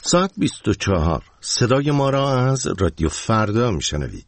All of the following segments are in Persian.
ساعت 24. صدای ما را از رادیو فردا میشنوید.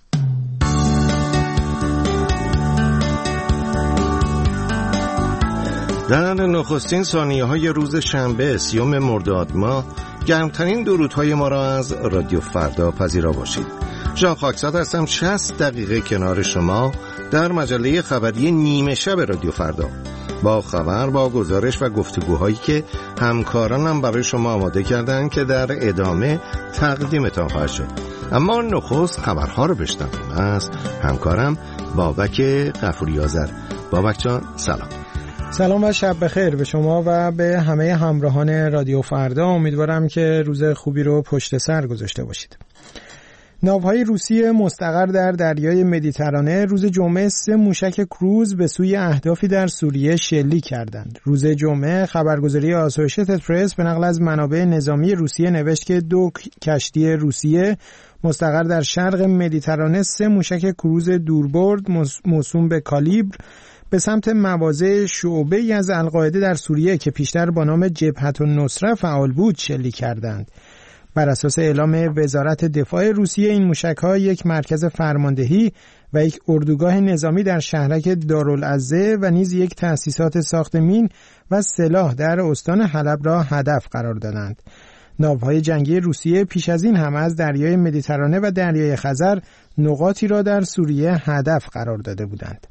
در نخستین ثانیه‌های روز شنبه 30 مرداد ماه گرمترین درودهای ما را از رادیو فردا پذیرا باشید. ژان خاکزاد هستم. 60 دقیقه کنار شما در مجله خبری نیمه شب رادیو فردا، با خبر، با گزارش و گفتگوهایی که همکارانم برای شما آماده کردن که در ادامه تقدیمتان خواهد شد. اما نخست خبرها رو بشنویم از همکارم بابک غفوری آذر. بابک جان سلام. سلام و شب بخیر به شما و به همه همراهان رادیو فردا. امیدوارم که روز خوبی رو پشت سر گذاشته باشید. ناوهای روسی مستقر در دریای مدیترانه روز جمعه 3 موشک کروز به سوی اهدافی در سوریه شلیک کردند. روز جمعه خبرگزاری آسوشیتد پرس به نقل از منابع نظامی روسیه نوشت که 2 کشتی روسیه مستقر در شرق مدیترانه 3 موشک کروز دوربرد موسوم به کالیبر به سمت مواضع شعبه‌ای از القاعده در سوریه که پیشتر با نام جبهة النصره فعال بود شلیک کردند. بر اساس اعلام وزارت دفاع روسیه این موشک‌ها یک مرکز فرماندهی و یک اردوگاه نظامی در شهرک دارالعزه و نیز یک تأسیسات ساخت مین و سلاح در استان حلب را هدف قرار دادند. ناوهای جنگی روسیه پیش از این هم از دریای مدیترانه و دریای خزر نقاطی را در سوریه هدف قرار داده بودند.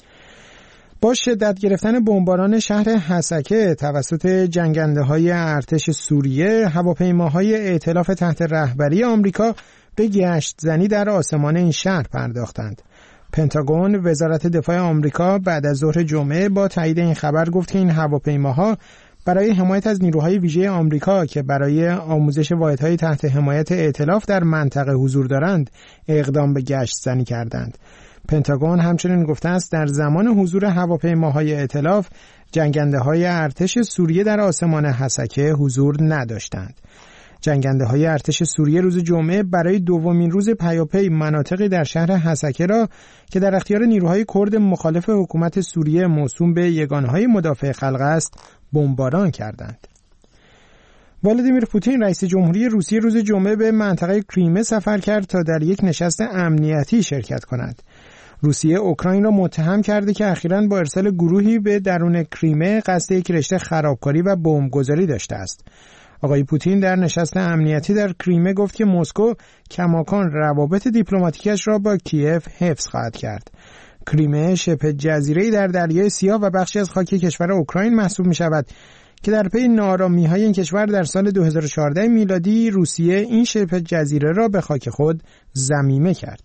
با شدت گرفتن بمباران شهر حسکه توسط جنگنده‌های ارتش سوریه، هواپیماهای ائتلاف تحت رهبری آمریکا به گشت زنی در آسمان این شهر پرداختند. پنتاگون، وزارت دفاع آمریکا، بعد از ظهر جمعه با تایید این خبر گفت که این هواپیماها برای حمایت از نیروهای ویژه آمریکا که برای آموزش واحدهای تحت حمایت ائتلاف در منطقه حضور دارند، اقدام به گشت زنی کردند. پنتاگون همچنین گفته است در زمان حضور هواپیماهای ائتلاف جنگنده‌های ارتش سوریه در آسمان حسکه حضور نداشتند. جنگنده‌های ارتش سوریه روز جمعه برای دومین روز پیاپی مناطقی در شهر حسکه را که در اختیار نیروهای کرد مخالف حکومت سوریه موسوم به یگانه‌های مدافع خلق است بمباران کردند. ولادیمیر پوتین رئیس جمهوری روسیه روز جمعه به منطقه کریمه سفر کرد تا در یک نشست امنیتی شرکت کند. روسیه اوکراین را متهم کرده که اخیراً با ارسال گروهی به درون کریمه قصد یک رشته خرابکاری و بمبگذاری داشته است. آقای پوتین در نشست امنیتی در کریمه گفت که مسکو کماکان روابط دیپلماتیکش را با کیف حفظ خواهد کرد. کریمه شبه جزیره‌ای در دریای سیاه و بخشی از خاک کشور اوکراین محسوب می‌شود که در پی ناآرامی‌های این کشور در سال 2014 میلادی روسیه این شبه جزیره را به خاک خود ضمیمه کرد.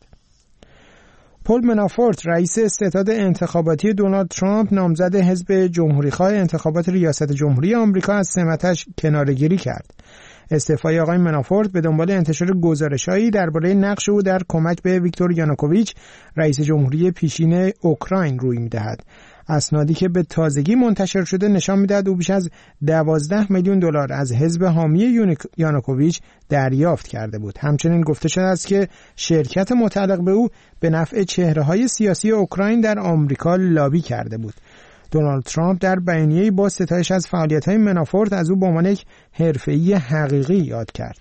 پل منافورت رئیس استعداد انتخاباتی دونالد ترامپ نامزد حزب جمهوری‌خواه انتخابات ریاست جمهوری آمریکا از سمتش کناره‌گیری کرد. استعفای آقای منافورت به دنبال انتشار گزارش‌هایی درباره نقش او در کمک به ویکتور یانوکوویچ رئیس جمهوری پیشین اوکراین روی می‌دهد. اسنادی که به تازگی منتشر شده نشان می‌دهد او بیش از 12 میلیون دلار از حزب حامی یانوکوویچ دریافت کرده بود. همچنین گفته شده است که شرکت متعلق به او به نفع چهره‌های سیاسی اوکراین در آمریکا لابی کرده بود. دونالد ترامپ در بیانیه‌ای با ستایش از فعالیت‌های منافورت از او به عنوان یک حرفه‌ای حقیقی یاد کرد.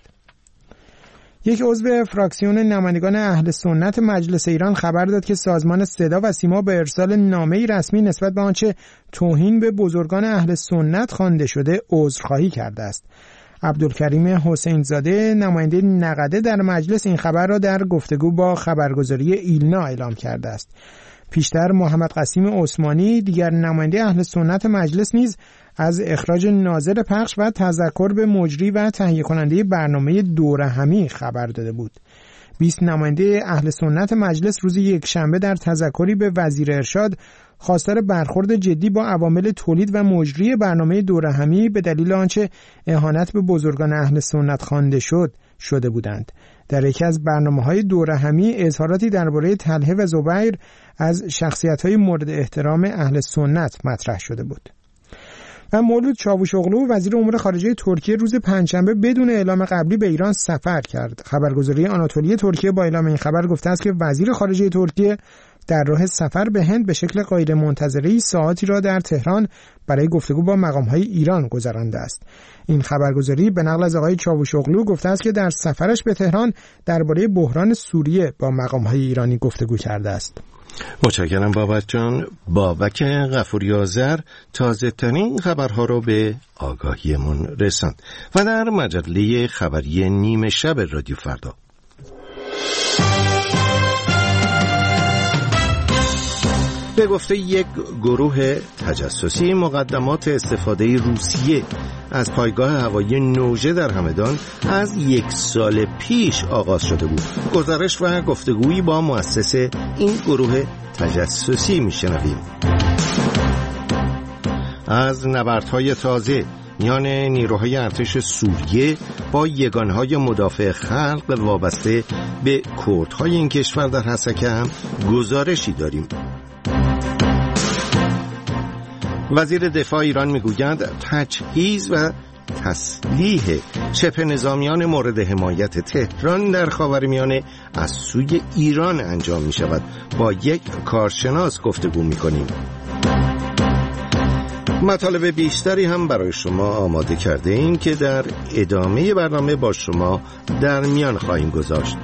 یک عضو فراکسیون نمایندگان اهل سنت مجلس ایران خبر داد که سازمان صدا و سیما به ارسال نامه‌ای رسمی نسبت به آنچه توهین به بزرگان اهل سنت خوانده شده عذرخواهی کرده است. عبدالکریم حسین زاده نماینده نقده در مجلس این خبر را در گفتگو با خبرگزاری ایلنا اعلام کرده است. پیشتر محمد قاسم عثمانی دیگر نماینده اهل سنت مجلس نیز از اخراج ناظر پخش و تذکر به مجری و تهیه کننده برنامه دوره همی خبر داده بود. 20 نماینده اهل سنت مجلس روز یکشنبه در تذکری به وزیر ارشاد خواستار برخورد جدی با عوامل تولید و مجری برنامه دوره همی به دلیل آنچه اهانت به بزرگان اهل سنت خوانده شده بودند. در یکی از برنامه‌های دوره همی اظهاراتی درباره طلحه و زبیر از شخصیت‌های مورد احترام اهل سنت مطرح شده بود. و مولود چاوشوغلو وزیر امور خارجه ترکیه روز پنجشنبه بدون اعلام قبلی به ایران سفر کرد. خبرگزاری آناتولی ترکیه با اعلام این خبر گفته است که وزیر خارجه ترکیه در راه سفر به هند به شکل غیر منتظره‌ای ساعاتی را در تهران برای گفتگو با مقام‌های ایران گذرانده است. این خبرگزاری به نقل از آقای چاوشوغلو گفته است که در سفرش به تهران درباره بحران سوریه با مقام‌های ایرانی گفتگو کرده است. متشکرم بابک جان. بابک غفوری آذر تازه ترین خبرها رو به آگاهیمون رساند و در مجله خبری نیمه شب رادیو فردا به گفته یک گروه تجسسی مقدمات استفاده روسیه از پایگاه هوایی نوژه در همدان از 1 سال پیش آغاز شده بود. گزارش و گفتگویی با مؤسس این گروه تجسسی میشنویم. از نبردهای تازه میان نیروهای ارتش سوریه با یگانهای مدافع خلق وابسته به کردهای این کشور در حسکه هم گزارشی داریم. وزیر دفاع ایران میگوید تجهیز و تسلیح چپ نظامیان مورد حمایت تهران در خاورمیانه از سوی ایران انجام می شود. با یک کارشناس گفتگو می کنیم. مطالب بیشتری هم برای شما آماده کرده ایم که در ادامه برنامه با شما در میان خواهیم گذاشت.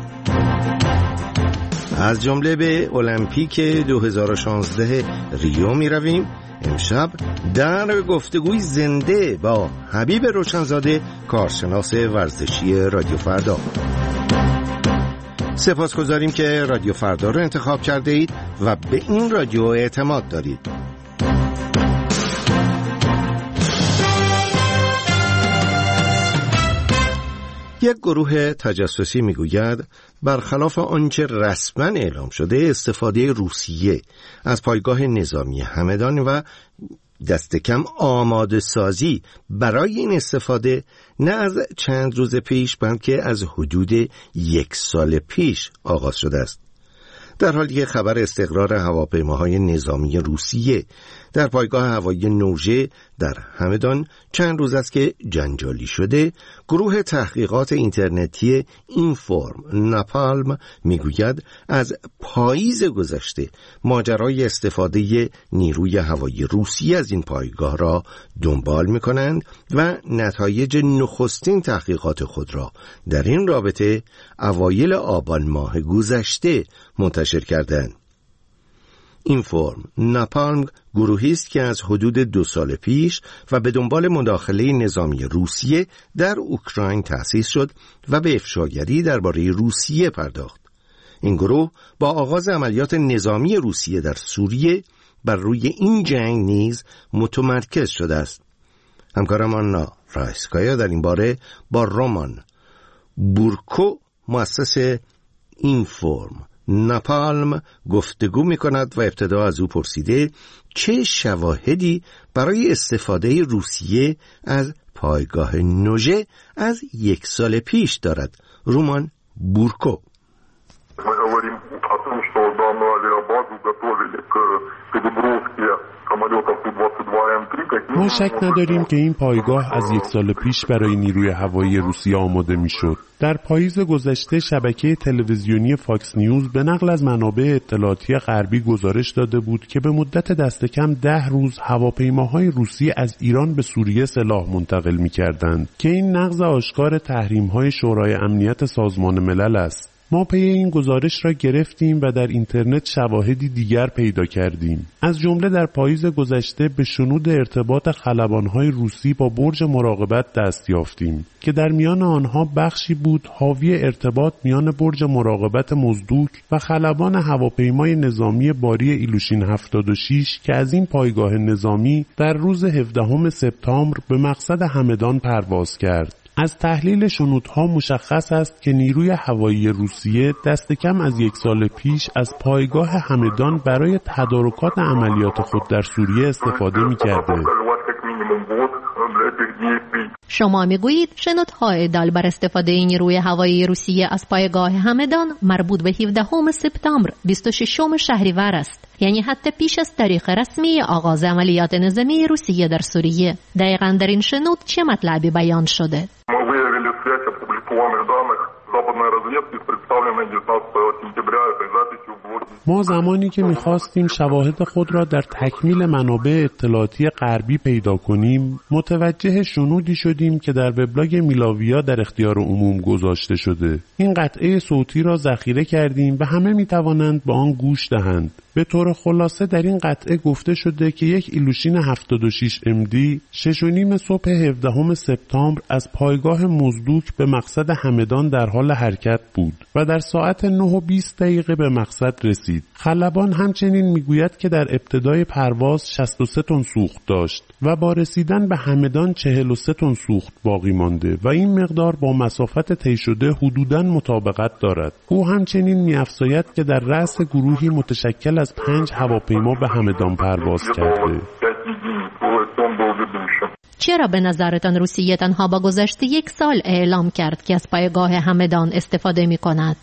از جمله به المپیک 2016 ریو می رویم. امشب در گفتگوی زنده با حبیب روشنزاده کارشناس ورزشی رادیو فردا. سپاسگزاریم که رادیو فردا رو انتخاب کرده اید و به این رادیو اعتماد دارید. یک گروه تجسسی میگوید برخلاف آنچه رسما اعلام شده استفاده روسیه از پایگاه نظامی همدان و دست کم آماده سازی برای این استفاده نه از چند روز پیش بلکه از حدود 1 سال پیش آغاز شده است. در حالی که خبر استقرار هواپیماهای نظامی روسیه در پایگاه هوایی نوژه در همدان چند روز است که جنجالی شده، گروه تحقیقات اینترنتی اینفورم ناپالم میگوید از پاییز گذشته ماجرای استفاده نیروی هوایی روسیه از این پایگاه را دنبال می‌کنند و نتایج نخستین تحقیقات خود را در این رابطه اوایل آبان ماه گذشته منتشر کردند. اینفورم ناپالم گروهی است که از حدود 2 سال پیش و به دنبال مداخله نظامی روسیه در اوکراین تأسیس شد و به افشاگری درباره روسیه پرداخت. این گروه با آغاز عملیات نظامی روسیه در سوریه بر روی این جنگ نیز متمرکز شده است. همکارم آنا رایسکایا در این باره با رومان بورکو مؤسس اینفورم ناپالم گفتگو می کند و ابتدا از او پرسیده چه شواهدی برای استفاده روسیه از پایگاه نوژه از 1 سال پیش دارد. رومان بورکو: ما شک نداریم که این پایگاه از 1 سال پیش برای نیروی هوایی روسیه آماده میشد. در پاییز گذشته شبکه تلویزیونی فاکس نیوز به نقل از منابع اطلاعاتی غربی گزارش داده بود که به مدت دست کم 10 روز هواپیماهای روسی از ایران به سوریه سلاح منتقل می‌کردند که این نقض آشکار تحریم‌های شورای امنیت سازمان ملل است. ما پی این گزارش را گرفتیم و در اینترنت شواهدی دیگر پیدا کردیم. از جمله در پاییز گذشته به شنود ارتباط خلبان‌های روسی با برج مراقبت دست یافتیم که در میان آنها بخشی بود حاوی ارتباط میان برج مراقبت مزدوک و خلبان هواپیمای نظامی باری ایلوشین 76 که از این پایگاه نظامی در روز 17 سپتامبر به مقصد همدان پرواز کرد. از تحلیل شنودها مشخص است که نیروی هوایی روسیه دست کم از 1 سال پیش از پایگاه همدان برای تدارکات عملیات خود در سوریه استفاده می‌کرده. شما میگویید شنودها ادعا بر استفاده نیروی هوایی روسیه از پایگاه همدان مربوط به 17 سپتامبر 26 شهریور است، یعنی حتی پیش از تاریخ رسمی آغاز عملیات نظامی روسیه در سوریه. دقیقاً در این شنود چه مطلبی بیان شده؟ ما زمانی که می‌خواستیم شواهد خود را در تکمیل منابع اطلاعاتی غربی پیدا کنیم، متوجه شنودی شدیم که در وبلاگ میلاویا در اختیار عموم گذاشته شده. این قطعه صوتی را ذخیره کردیم و همه می‌توانند به آن گوش دهند. به طور خلاصه در این قطعه گفته شده که یک ایلوشین 76 MD 6:30 صبح 17 سپتامبر از پایگاه مزدوک به مقصد همدان در حال حرکت بود و در ساعت 9:20 به مقصد رسید. خلبان همچنین میگوید که در ابتدای پرواز 63 تن سوخت داشت و با رسیدن به همدان 43 تن سوخت باقی مانده و این مقدار با مسافت طی شده حدوداً مطابقت دارد. او همچنین می‌افزاید که در رأس گروهی متشکل از 5 هواپیما به همدان پرواز کرده. چرا به نظرتان روسیه تنها با گذشت 1 سال اعلام کرد که از پایگاه همدان استفاده می کند؟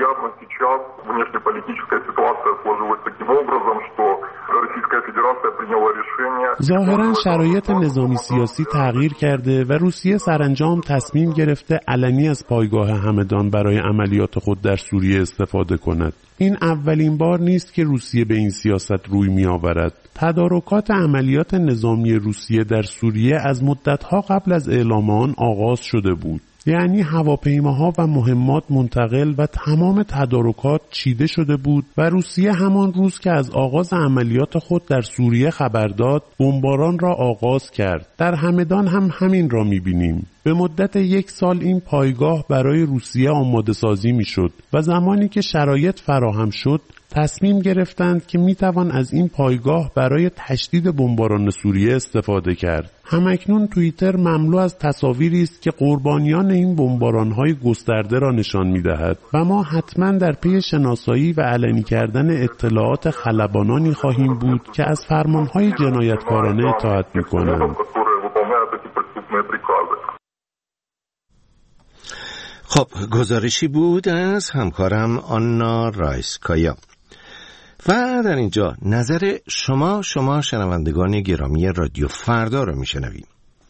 ظاهراً شرایط نظامی سیاسی تغییر کرده و روسیه سرانجام تصمیم گرفته علنی از پایگاه همدان برای عملیات خود در سوریه استفاده کند. این اولین بار نیست که روسیه به این سیاست روی می آورد. تدارکات عملیات نظامی روسیه در سوریه از مدتها قبل از اعلام آن آغاز شده بود. یعنی هواپیماها و مهمات منتقل و تمام تدارکات چیده شده بود و روسیه همان روز که از آغاز عملیات خود در سوریه خبر داد، بمباران را آغاز کرد. در همدان هم همین را می‌بینیم. به مدت 1 سال این پایگاه برای روسیه آماده سازی می‌شد و زمانی که شرایط فراهم شد، تصمیم گرفتند که میتوان از این پایگاه برای تشدید بمباران سوریه استفاده کرد. همکنون توییتر مملو از تصاویری است که قربانیان این بمباران‌های گسترده را نشان می‌دهد و ما حتما در پی شناسایی و علنی کردن اطلاعات خلبانانی خواهیم بود که از فرمان‌های جنایتکارانه اطاعت می‌کنند. خب، گزارشی بود از همکارم آنا رایسکایا. و در اینجا نظر شما شنوندگان گرامی رادیو فردا رو میشنویم.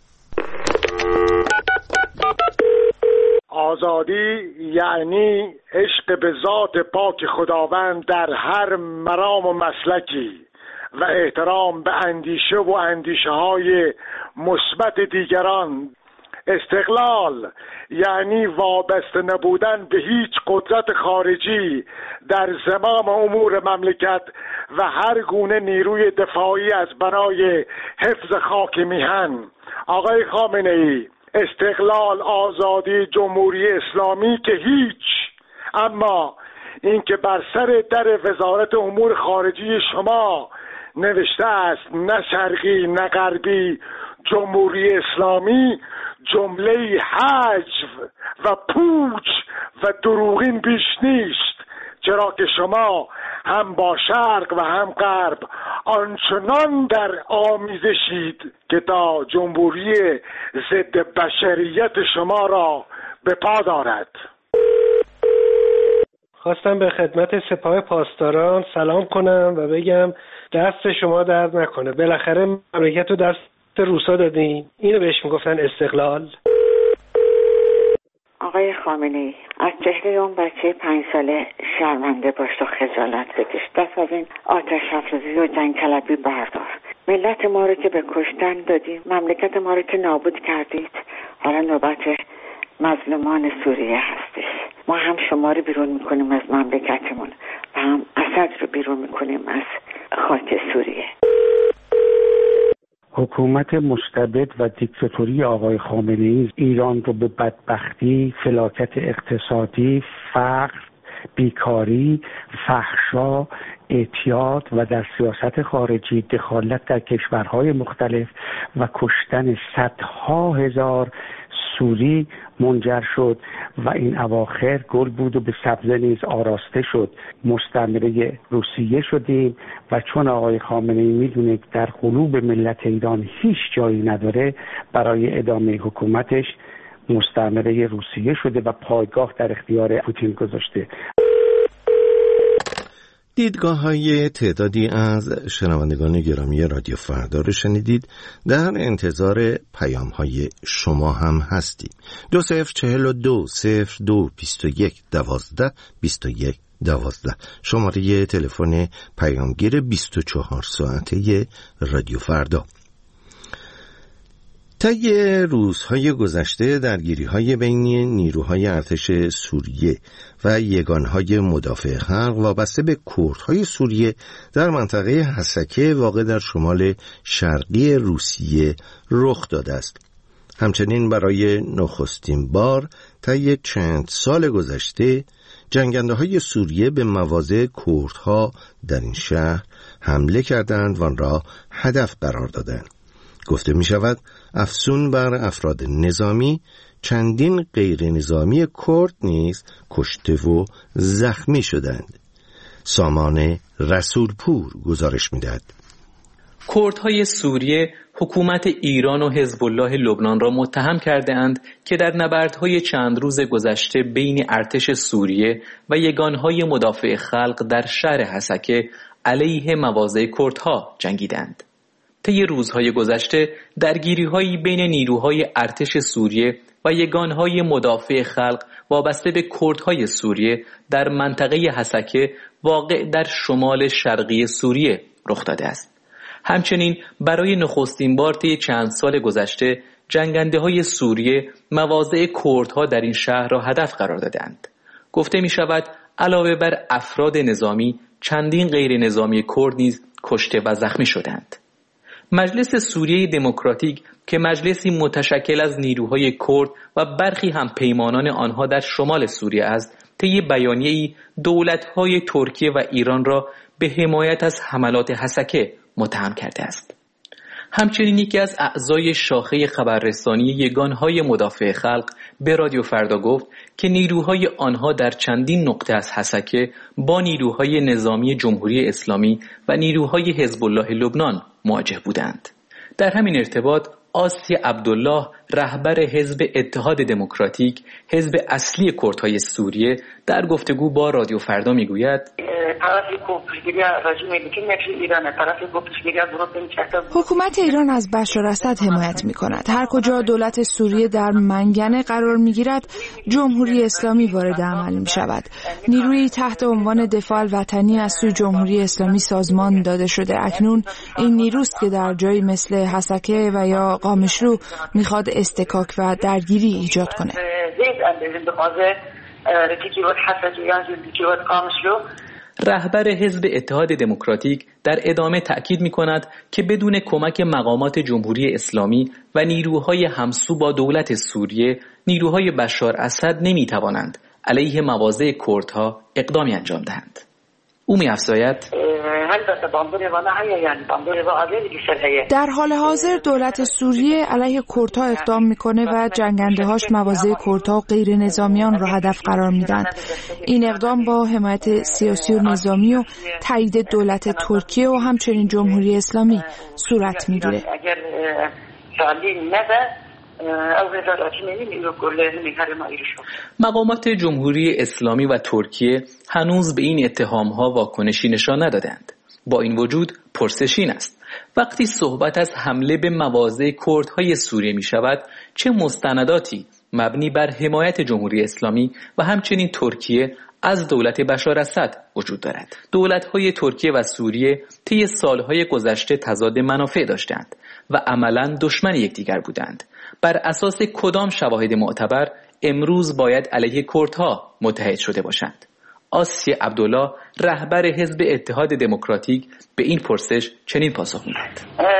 آزادی یعنی عشق به ذات پاک خداوند در هر مرام و مسلکی و احترام به اندیشه و اندیشه‌های مثبت دیگران. استقلال یعنی وابسته نبودن به هیچ قدرت خارجی در زمام امور مملکت و هر گونه نیروی دفاعی از بنای حفظ خاک میهن. آقای خامنه‌ای، استقلال، آزادی، جمهوری اسلامی که هیچ، اما این که بر سر در وزارت امور خارجی شما نوشته است نه شرقی نه غربی، جمهوری اسلامی، جمله حجو و پوچ و دروغین بیش نیست، چرا که شما هم با شرق و هم غرب آنچنان در آمیزشید که تا جمهوری ضد بشریت شما را به پا دارد. خواستم به خدمت سپاه پاسداران سلام کنم و بگم دست شما درد نکنه. بالاخره مملکت رو دست روسا دادین. اینو بهش میگفتن استقلال. آقای خامنه‌ای، از چهره اون بچه 5 ساله شرمنده باش و خجالت بکش. دست از این آتش افروزی و جنگ طلبی بردار. ملت ما رو که به کشتن دادید، مملکت ما رو که نابود کردید، حالا نوبت مظلومان سوریه هستش. ما هم شما رو بیرون میکنیم از مملکتمون و هم اسد رو بیرون میکنیم از خاک سوریه. حکومت مستبد و دیکتاتوری آقای خامنه‌ای ایران رو به بدبختی، فلاکت اقتصادی، فقر، بیکاری، فحشا، اعتیاد و در سیاست خارجی دخالت در کشورهای مختلف و کشتن صدها هزار سوری منجر شد و این اواخر گل بود و به سبزه نیز آراسته شد. مستعمره روسیه شدیم و چون آقای خامنه‌ای میدونه در قلوب ملت ایران هیچ جایی نداره، برای ادامه حکومتش مستعمره روسیه شده و پایگاه در اختیار پوتین گذاشته. دیدگاه‌های تعدادی از شنوندگان گرامی رادیو فردا رو شنیدید. در انتظار پیام‌های شما هم هستیم. 2042-02-21-12-21-12 شماره تلفن پیامگیر 24 ساعته رادیو فردا. طی روزهای گذشته درگیری‌های بین نیروهای ارتش سوریه و یگانهای مدافع خلق وابسته به کردهای سوریه در منطقه حسکه واقع در شمال شرقی روسیه رخ داده است. همچنین برای نخستین بار طی چند سال گذشته جنگنده‌های سوریه به مواضع کردها در این شهر حمله کردند و آن را هدف قرار دادند. گفته می شود افسون بر افراد نظامی چندین غیر نظامی کرد نیز کشته و زخمی شدند. سامان رسولپور گزارش می دهد. کردهای سوریه حکومت ایران و حزب الله لبنان را متهم کرده اند که در نبردهای چند روز گذشته بین ارتش سوریه و یگانهای مدافع خلق در شهر حسکه علیه مواضع کردها جنگیدند. طی روزهای گذشته درگیری‌هایی بین نیروهای ارتش سوریه و یگانهای مدافع خلق وابسته به کردهای سوریه در منطقه حسکه واقع در شمال شرقی سوریه رخ داده است. همچنین برای نخستین بار طی چند سال گذشته جنگنده‌های سوریه مواضع کردها در این شهر را هدف قرار دادند. گفته می شود علاوه بر افراد نظامی چندین غیر نظامی کرد نیز کشته و زخمی شدند. مجلس سوریه دموکراتیک که مجلسی متشکل از نیروهای کرد و برخی هم پیمانان آنها در شمال سوریه است، طی بیانیه‌ای دولت‌های ترکیه و ایران را به حمایت از حملات حسکه متهم کرده است. همچنین یکی از اعضای شاخه خبررسانی یگانهای مدافع خلق به رادیو فردا گفت که نیروهای آنها در چندین نقطه از حسکه با نیروهای نظامی جمهوری اسلامی و نیروهای حزب الله لبنان مواجه بودند. در همین ارتباط آسی عبدالله رهبر حزب اتحاد دموکراتیک، حزب اصلی کردهای سوریه، در گفتگو با رادیو فردا میگوید حکومت ایران از بشار اسد حمایت می کند. هر کجا دولت سوریه در منگنه قرار می گیرد جمهوری اسلامی وارد عمل می شود. نیرویی تحت عنوان دفاع الوطنی از سوی جمهوری اسلامی سازمان داده شده. اکنون این نیروست که در جایی مثل حسکه و یا قامشلو می خواد استکاک و درگیری ایجاد کنه. رهبر حزب اتحاد دموکراتیک در ادامه تأکید می کند که بدون کمک مقامات جمهوری اسلامی و نیروهای همسو با دولت سوریه، نیروهای بشار اسد نمی توانند علیه مواضع کردها اقدامی انجام دهند. او می افزاید در حال حاضر دولت سوریه علیه کردها اقدام میکنه و جنگنده‌هاش مواضع کردها و غیر نظامیان را هدف قرار میدن. این اقدام با حمایت سیاسی و نظامی و تایید دولت ترکیه و همچنین جمهوری اسلامی صورت میگیره. مقامات جمهوری اسلامی و ترکیه هنوز به این اتهام‌ها واکنشی نشان ندادند. با این وجود پرسش این است: وقتی صحبت از حمله به مواضع کردهای سوریه می شود، چه مستنداتی مبنی بر حمایت جمهوری اسلامی و همچنین ترکیه از دولت بشار اسد وجود دارد؟ دولت‌های ترکیه و سوریه طی سالهای گذشته تضاد منافع داشتند و عملاً دشمن یکدیگر بودند. بر اساس کدام شواهد معتبر امروز باید علیه کردها متحد شده باشند؟ آسی عبدالله رهبر حزب اتحاد دموکراتیک به این پرسش چنین پاسخ می‌دهد: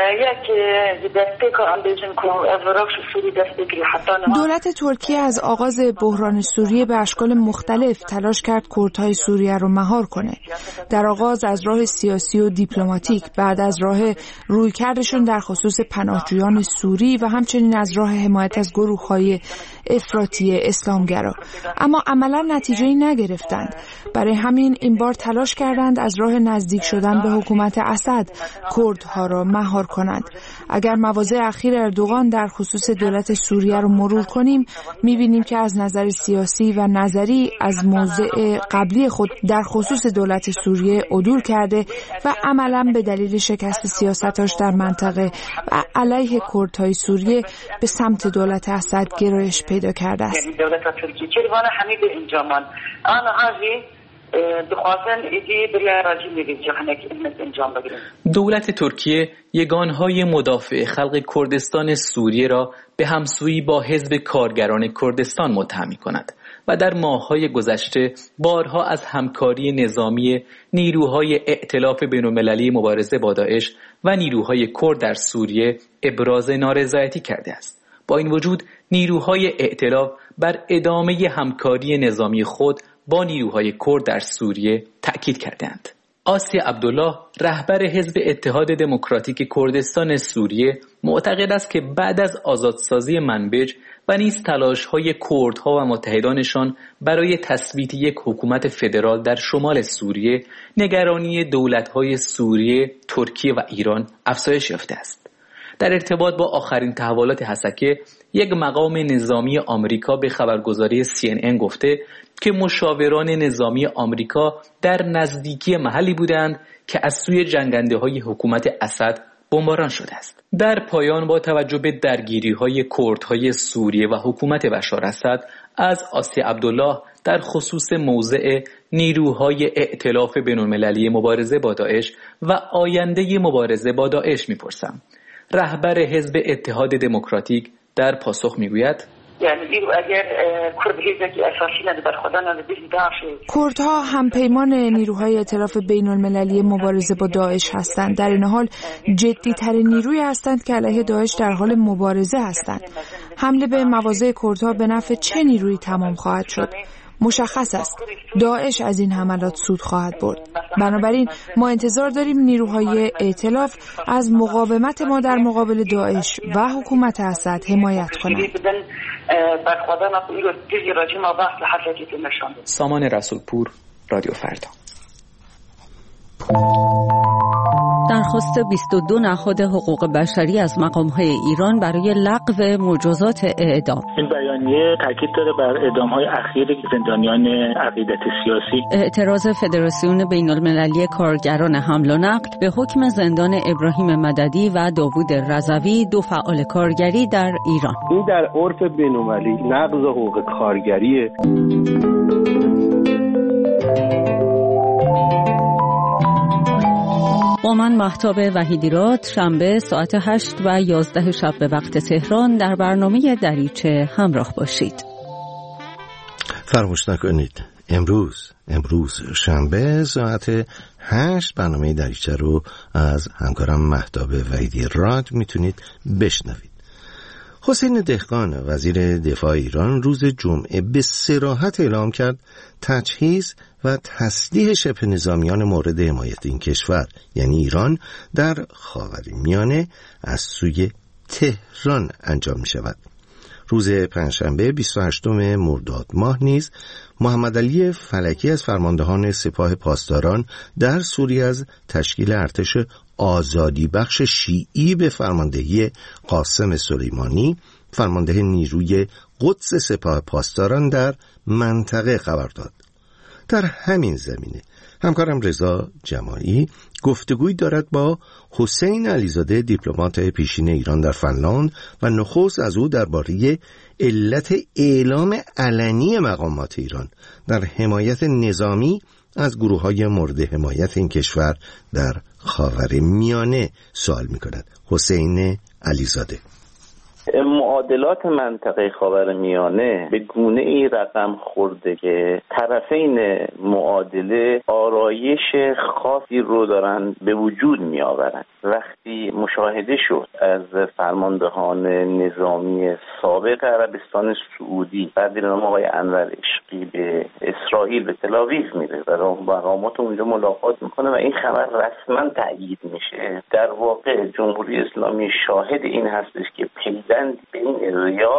دولت ترکیه از آغاز بحران سوریه به اشکال مختلف تلاش کرد کردهای سوریه رو مهار کنه. در آغاز از راه سیاسی و دیپلماتیک، بعد از راه رویکردشون در خصوص پناهجویان سوری و همچنین از راه حمایت از گروه‌های افراطی اسلامگرا، اما عملاً نتیجه‌ای نگرفتند. برای همین این بار تلاش کردند از راه نزدیک شدن به حکومت اسد کردها را مهار کنند. اگر مواضع اخیر اردوغان در خصوص دولت سوریه رو مرور کنیم می‌بینیم که از نظر سیاسی و نظری از موضع قبلی خود در خصوص دولت سوریه عدول کرده و عملاً به دلیل شکست سیاستاش در منطقه و علیه کردهای سوریه به سمت دولت اسد گرایش پیدا کرده است. دولت ترکیه چه وانه همین به اینجا من انا هذه بخواستن ایدی برای راجی می‌بینیم انجام بگیریم. دولت ترکیه یگانهای مدافع خلق کردستان سوریه را به همسویی با حزب کارگران کردستان متهم می‌کند و در ماه‌های گذشته بارها از همکاری نظامی نیروهای ائتلاف بین‌المللی مبارزه با داعش و نیروهای کرد در سوریه ابراز نارضایتی کرده است. با این وجود نیروهای ائتلاف بر ادامه همکاری نظامی خود با نیروهای کرد در سوریه تأکید کردند. آسیا عبدالله رهبر حزب اتحاد دموکراتیک کردستان سوریه معتقد است که بعد از آزادسازی منبج و نیز تلاش‌های کردها و متحدانشان برای تثبیت یک حکومت فدرال در شمال سوریه، نگرانی دولت‌های سوریه، ترکیه و ایران افزایش یافته است. در ارتباط با آخرین تحولات حسکه، یک مقام نظامی آمریکا به خبرگزاری CNN گفته که مشاوران نظامی آمریکا در نزدیکی محلی بودند که از سوی جنگنده‌های حکومت اسد بمباران شده است. در پایان با توجه به درگیری‌های کردهای سوریه و حکومت بشار اسد، از آسیا عبدالله در خصوص موضع نیروهای ائتلاف بین‌المللی مبارزه با داعش و آینده مبارزه با داعش می‌پرسم. رهبر حزب اتحاد دموکراتیک در پاسخ میگوید کردها هم پیمان نیروهای ائتلاف بین المللی مبارزه با داعش هستند. در این حال جدی ترین نیروی هستند که علیه داعش در حال مبارزه هستند. حمله به مواضع کردها به نفع چه نیرویی تمام خواهد شد؟ مشخص است داعش از این حملات سود خواهد برد. بنابراین ما انتظار داریم نیروهای ائتلاف از مقاومت ما در مقابل داعش و حکومت اسد حمایت کنند. سامان رسولپور، رادیو فردا. درخواست 22 نهاد حقوق بشری از مقام‌های ایران برای لغو مجازات اعدام. این بیانیه تاکید داره بر اعدام‌های اخیر زندانیان عقیدت سیاسی. اعتراض فدراسیون بین‌المللی کارگران حمل و نقل به حکم زندان ابراهیم مددی و داوود رضوی، دو فعال کارگری در ایران. این در عرف بین‌المللی نقض حقوق کارگریه. با من مهتاب وحیدیراد، شنبه ساعت 8 و 11 شب به وقت تهران در برنامه دریچه همراه باشید. فراموش نکنید امروز شنبه ساعت 8 برنامه دریچه رو از همکارم مهتاب وحیدیراد میتونید بشنوید. حسین دهقان وزیر دفاع ایران روز جمعه به صراحت اعلام کرد تجهیز و تسلیح شبه نظامیان مورد حمایت این کشور یعنی ایران در خاورمیانه از سوی تهران انجام می شود. روز پنجشنبه 28 مرداد ماه نیز محمد علی فلکی از فرماندهان سپاه پاسداران در سوریه از تشکیل ارتش آزادی بخش شیعی به فرماندهی قاسم سلیمانی فرمانده نیروی قدس سپاه پاسداران در منطقه خبر داد. در همین زمینه همکارم رضا جمالی گفتگوی دارد با حسین علیزاده دیپلمات پیشین ایران در فنلاند و نخست از او درباره علت اعلام علنی مقامات ایران در حمایت نظامی از گروه‌های مورد حمایت این کشور در خاورمیانه سوال می‌کند. حسین علیزاده: معادلات منطقه خاورمیانه به گونه ای رقم خورده که طرفین معادله آرایش خاصی رو دارن به وجود می آورن. وقتی مشاهده شد از فرماندهان نظامی سابق عربستان سعودی بعد نام آقای انور عشقی به اسرائیل به تل‌آویو میره و مقامات اونجا ملاقات میکنه و این خبر رسما تأیید میشه، در واقع جمهوری اسلامی شاهد این هستش که پیوند بین ریاض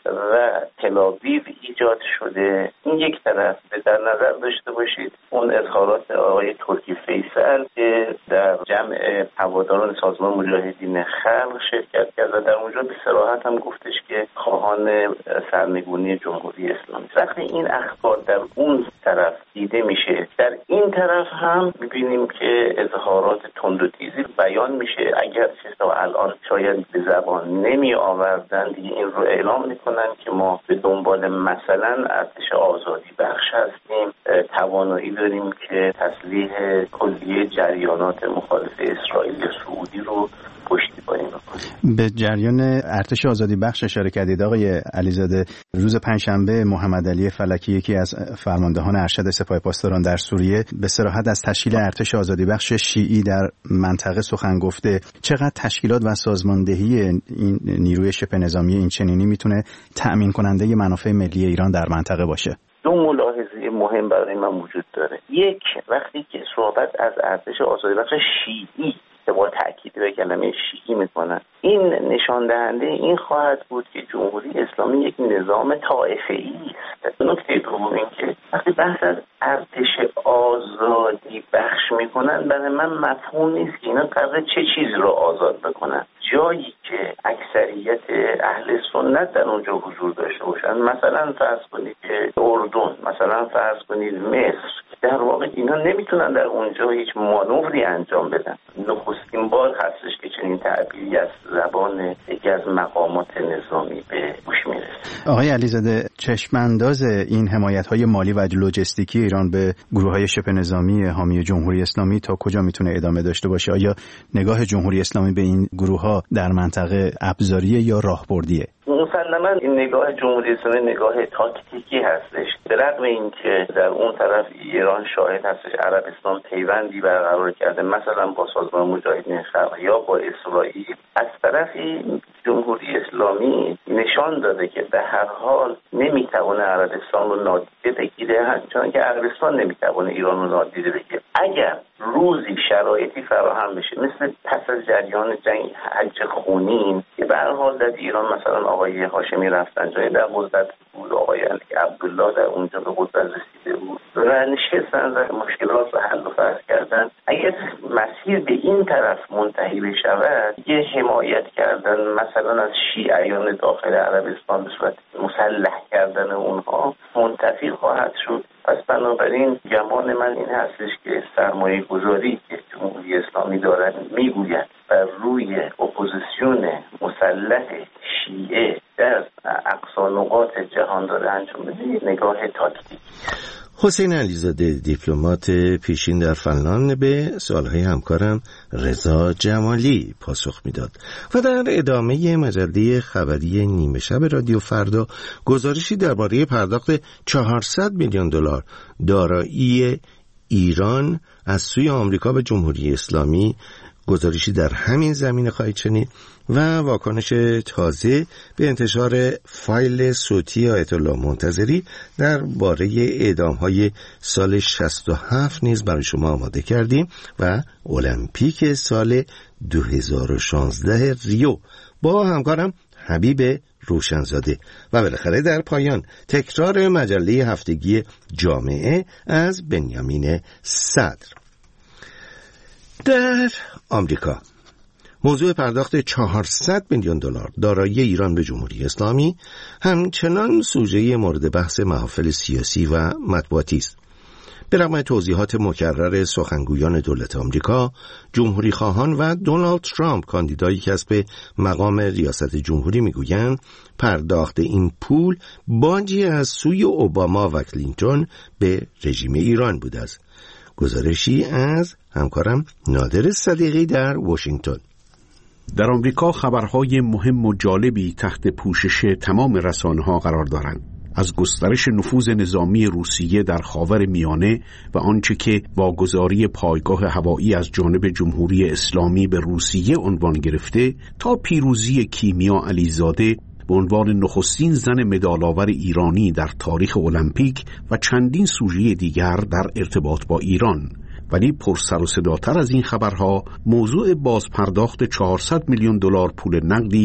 و تل‌آویو ایجاد شده. این یک طرف. در نظر داشته باشید اون اظهارات آقای ترکی فیصل که در جمع هواداران سازمان مجاهدین خلق شرکت کرد و در اونجا به صراحت هم گفتش که خواهان سرنگونی جمهوری اسلامی. وقتی این اخبار در اون طرف دیده میشه، در این طرف هم میبینیم که اظهارات تند و تیزی بیان میشه. اگر تا الان شاید به زبان نمی آوردن، دیگه این رو اعلام میکنن که ما به دنبال مثلا ارتش آزادی بخش هستیم، توانایی داریم که تسلیح کلیه جریانات مخالف اسرائیل یا سعودی رو پشتیبانی بکنیم. به جریان ارتش آزادی بخش اشاره کردید آقای علیزاده. روز پنجشنبه محمد علی فلکی، یکی از فرماندهان ارشد سپاه پاسداران در سوریه، به صراحت از تشکیل ارتش آزادی بخش شیعی در منطقه سخن گفته. چقدر تشکیلات و سازماندهی این نیروی شبه نظامی این چنینی میتونه تأمین کننده منافع ملی ایران در منطقه باشه؟ دو ملاحظه مهم برای من وجود داره. یک، وقتی که صحبت از ارتش آزادی بخش شیعی که با تأکید به کلمه شیعی میکنن، این نشان دهنده این خواهد بود که جمهوری اسلامی یک نظام طائفه‌ای است. نکته دوم این که وقتی بحث از ارتش آزادی بخش میکنن، برای من مفهوم نیست که اینا قراره چه چیزی رو آزاد بکنن. جایی که اکثریت اهل سنت در اونجا حضور داشته باشن، مثلا فرض کنید که اردن، مثلا فرض کنید مصر، در واقع اینا نمیتونن در اونجا هیچ مانوری انجام بدن. نخستین بار هستش که چنین تعبیری از زبان یکی از مقامات نظامی به گوش میرسه. آقای علیزاده، چشمانداز این حمایت‌های مالی و لوجستیکی ایران به گروه‌های شبه نظامی حامی جمهوری اسلامی تا کجا میتونه ادامه داشته باشه؟ آیا نگاه جمهوری اسلامی به این گروه‌ها در منطقه ابزاریه یا راهبردیه؟ مسلماً این نگاه جمهوری اسلامی نگاه تاکتیکی هستش. به رغم اینکه در اون طرف ایران شاهد هستش عربستان پیوندی برقرار کرده، مثلا با سازمان مجاهدین خلق یا با اسرائیل، از طرفی جمهوری اسلامی نشان داده که به هر حال نمیتونه عربستان رو نادیده بگیره، چون که عربستان نمیتونه ایران رو نادیده بگیره. اگر روزی شرایطی فراهم بشه، مثل پس از جریان جنگ حج خونین که به هر حال در ایران مثلا آقای هاشمی رفسنجانی در قدرت بود، آقای علی عبدالله در اونجا به قدرت رسیده بود و نشستن و مشکلات رو حل و فصل کردن. اگر مسیر به این طرف منتهی بشود، یه حمایت کردن مثلا از شیعیان داخل عربستان به صورت مسلح کردن اونها منتفی خواهد شد. پس بنابراین گمان من این هستش که سرمایه گذاری که جمهوری اسلامی دارد میگوید بر روی اپوزیسیون مسلح شیعه در اقصا نقاط جهان داره انجام بده، نگاه تاکتیکی. حسین علیزاده، دیپلمات پیشین در فنلاند، به سوالهای همکارم رضا جمالی پاسخ میداد و در ادامه مجله خبری نیمه شب رادیو فردا گزارشی درباره پرداخت 400 میلیون دلار دارایی ایران از سوی آمریکا به جمهوری اسلامی، گزارشی در همین زمینه خواهید شنید و واکنش تازه به انتشار فایل صوتی آیت الله منتظری درباره اعدام‌های سال 67 نیز برای شما آماده کردیم و المپیک سال 2016 ریو با همکارم حبیب روشنزاده و بالاخره در پایان تکرار مجله هفتگی جامعه از بنیامین صدر. در آمریکا موضوع پرداخت 400 میلیون دلار دارایی ایران به جمهوری اسلامی همچنان سوژه مورد بحث محافل سیاسی و مطبوعاتی است. به رغم توضیحات مکرر سخنگویان دولت آمریکا، جمهوری خواهان و دونالد ترامپ کاندیدای کسب مقام ریاست جمهوری میگویند پرداخت این پول باجی از سوی اوباما و کلینتون به رژیم ایران بوده است. گزارشی از همکارم نادر صدیقی در واشنگتن. در آمریکا خبرهای مهم و جالبی تحت پوشش تمام رسانه‌ها قرار دارند. از گسترش نفوذ نظامی روسیه در خاورمیانه و آنچه که واگذاری پایگاه هوایی از جانب جمهوری اسلامی به روسیه عنوان گرفته تا پیروزی کیمیا علیزاده به عنوان نخستین زن مدال‌آور ایرانی در تاریخ المپیک و چندین سوژه دیگر در ارتباط با ایران. ولی پرسر و صداتر از این خبرها موضوع بازپرداخت 400 میلیون دلار پول نقدی است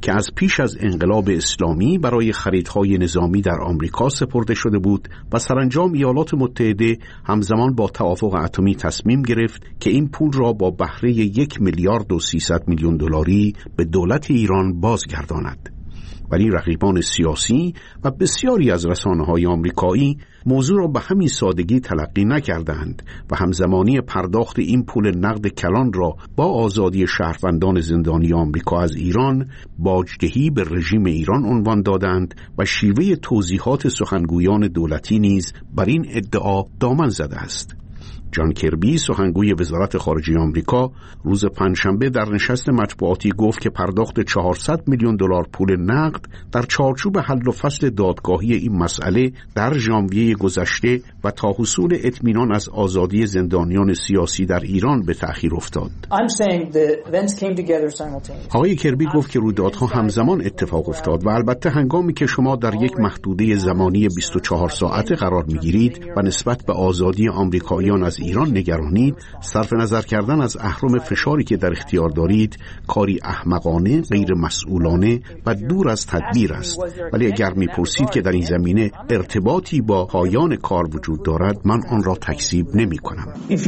که از پیش از انقلاب اسلامی برای خریدهای نظامی در آمریکا سپرده شده بود و سرانجام ایالات متحده همزمان با توافق اتمی تصمیم گرفت که این پول را با بهره 1 میلیارد و 300 میلیون دلاری به دولت ایران بازگرداند. ولی رقیبان سیاسی و بسیاری از رسانه‌های آمریکایی موضوع را به همین سادگی تلقی نکردند و همزمانی پرداخت این پول نقد کلان را با آزادی شهروندان زندانی آمریکا از ایران باجدهی به رژیم ایران عنوان دادند و شیوه توضیحات سخنگویان دولتی نیز بر این ادعا دامن زده است. جان کربی سخنگوی وزارت خارجه آمریکا روز پنجشنبه در نشست مطبوعاتی گفت که پرداخت 400 میلیون دلار پول نقد در چارچوب حل و فصل دادگاهی این مسئله در ژانویه گذشته و تا حصول اطمینان از آزادی زندانیان سیاسی در ایران به تأخیر افتاد. آقای کربی گفت که رویدادها همزمان اتفاق افتاد و البته هنگامی که شما در یک محدوده زمانی 24 ساعته قرار می‌گیرید و نسبت به آزادی آمریکاییان از ایران نگرانید، صرف نظر کردن از اهرم فشاری که در اختیار دارید کاری احمقانه، غیر مسئولانه و دور از تدبیر است. ولی اگر میپرسید که در این زمینه ارتباطی با پایان کار وجود دارد، من آن را تکذیب نمی کنم.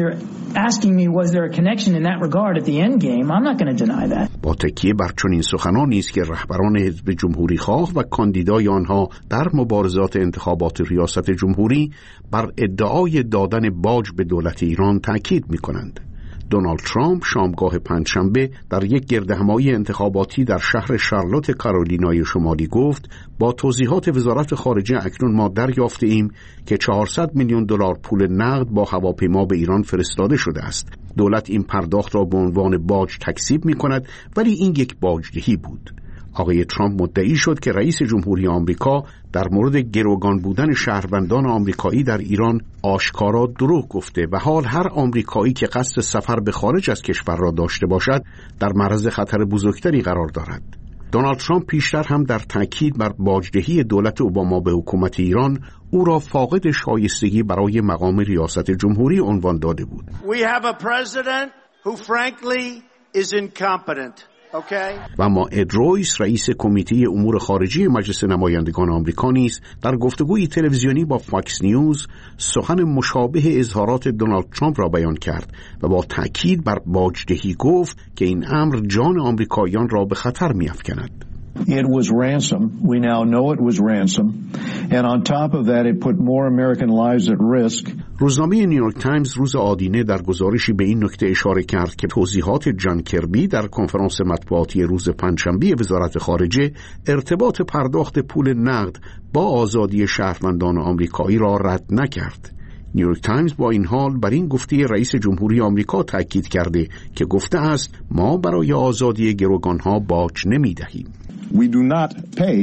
با تکیه بر چنین سخنانی است که رهبران حزب جمهوری خواه و کاندیدای آنها در مبارزات انتخابات ریاست جمهوری بر ادعای دادن باج به دولت ایران تاکید می‌کنند. دونالد ترامپ شامگاه پنجشنبه در یک گردهمایی انتخاباتی در شهر شارلوت کارولینای شمالی گفت با توضیحات وزارت خارجه اکنون ما دریافته‌ایم که 400 میلیون دلار پول نقد با هواپیما به ایران فرستاده شده است. دولت این پرداخت را به عنوان باج تکذیب می‌کند، ولی این یک باجدهی بود. آقای ترامپ مدعی شد که رئیس جمهوری آمریکا در مورد گروگان بودن شهروندان آمریکایی در ایران آشکارا دروغ گفته و حال هر آمریکایی که قصد سفر به خارج از کشور را داشته باشد در معرض خطر بزرگتری قرار دارد. دونالد ترامپ پیشتر هم در تاکید بر باجدهی دولت اوباما به حکومت ایران او را فاقد شایستگی برای مقام ریاست جمهوری عنوان داده بود. We have a president who frankly is incompetent. و اما اد رویس رئیس کمیته امور خارجی مجلس نمایندگان آمریکا نیز در گفتگوی تلویزیونی با فاکس نیوز سخن مشابه اظهارات دونالد ترامپ را بیان کرد و با تأکید بر باجدهی گفت که این امر جان آمریکاییان را به خطر می‌افکند. It was ransom. We now know it was ransom. And on top of that, it put more American lives at risk. روزنامه نیویورک تایمز روز آدینه در گزارشی به این نکته اشاره کرد که توضیحات جان کربی در کنفرانس مطبوعاتی روز پنجشنبه وزارت خارجه ارتباط پرداخت پول نقد با آزادی شهروندان آمریکایی را رد نکرد. نیویورک تایمز با این حال بر این گفته رئیس جمهوری آمریکا تاکید کرده که گفته است ما برای آزادی گروگانها باج نمی‌دهیم. We do not pay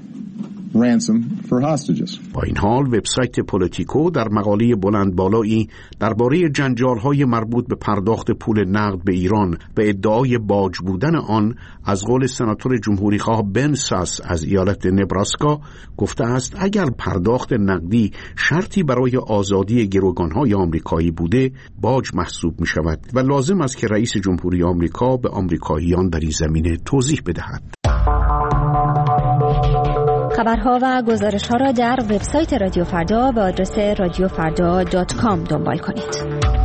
ransom for hostages. با این حال وبسایت پولیتیکو در مقاله بلند بالایی درباره جنجال‌های مربوط به پرداخت پول نقد به ایران و ادعای باج بودن آن از قول سناتور جمهوری خواه بن ساس از ایالت نبراسکا گفته است اگر پرداخت نقدی شرطی برای آزادی گروگان‌های آمریکایی بوده باج محسوب می‌شود و لازم است که رئیس جمهوری آمریکا به آمریکاییان در این زمینه توضیح بدهد. خبرها و گزارش‌ها را در وبسایت رادیو فردا به آدرس radiofarda.com دنبال کنید.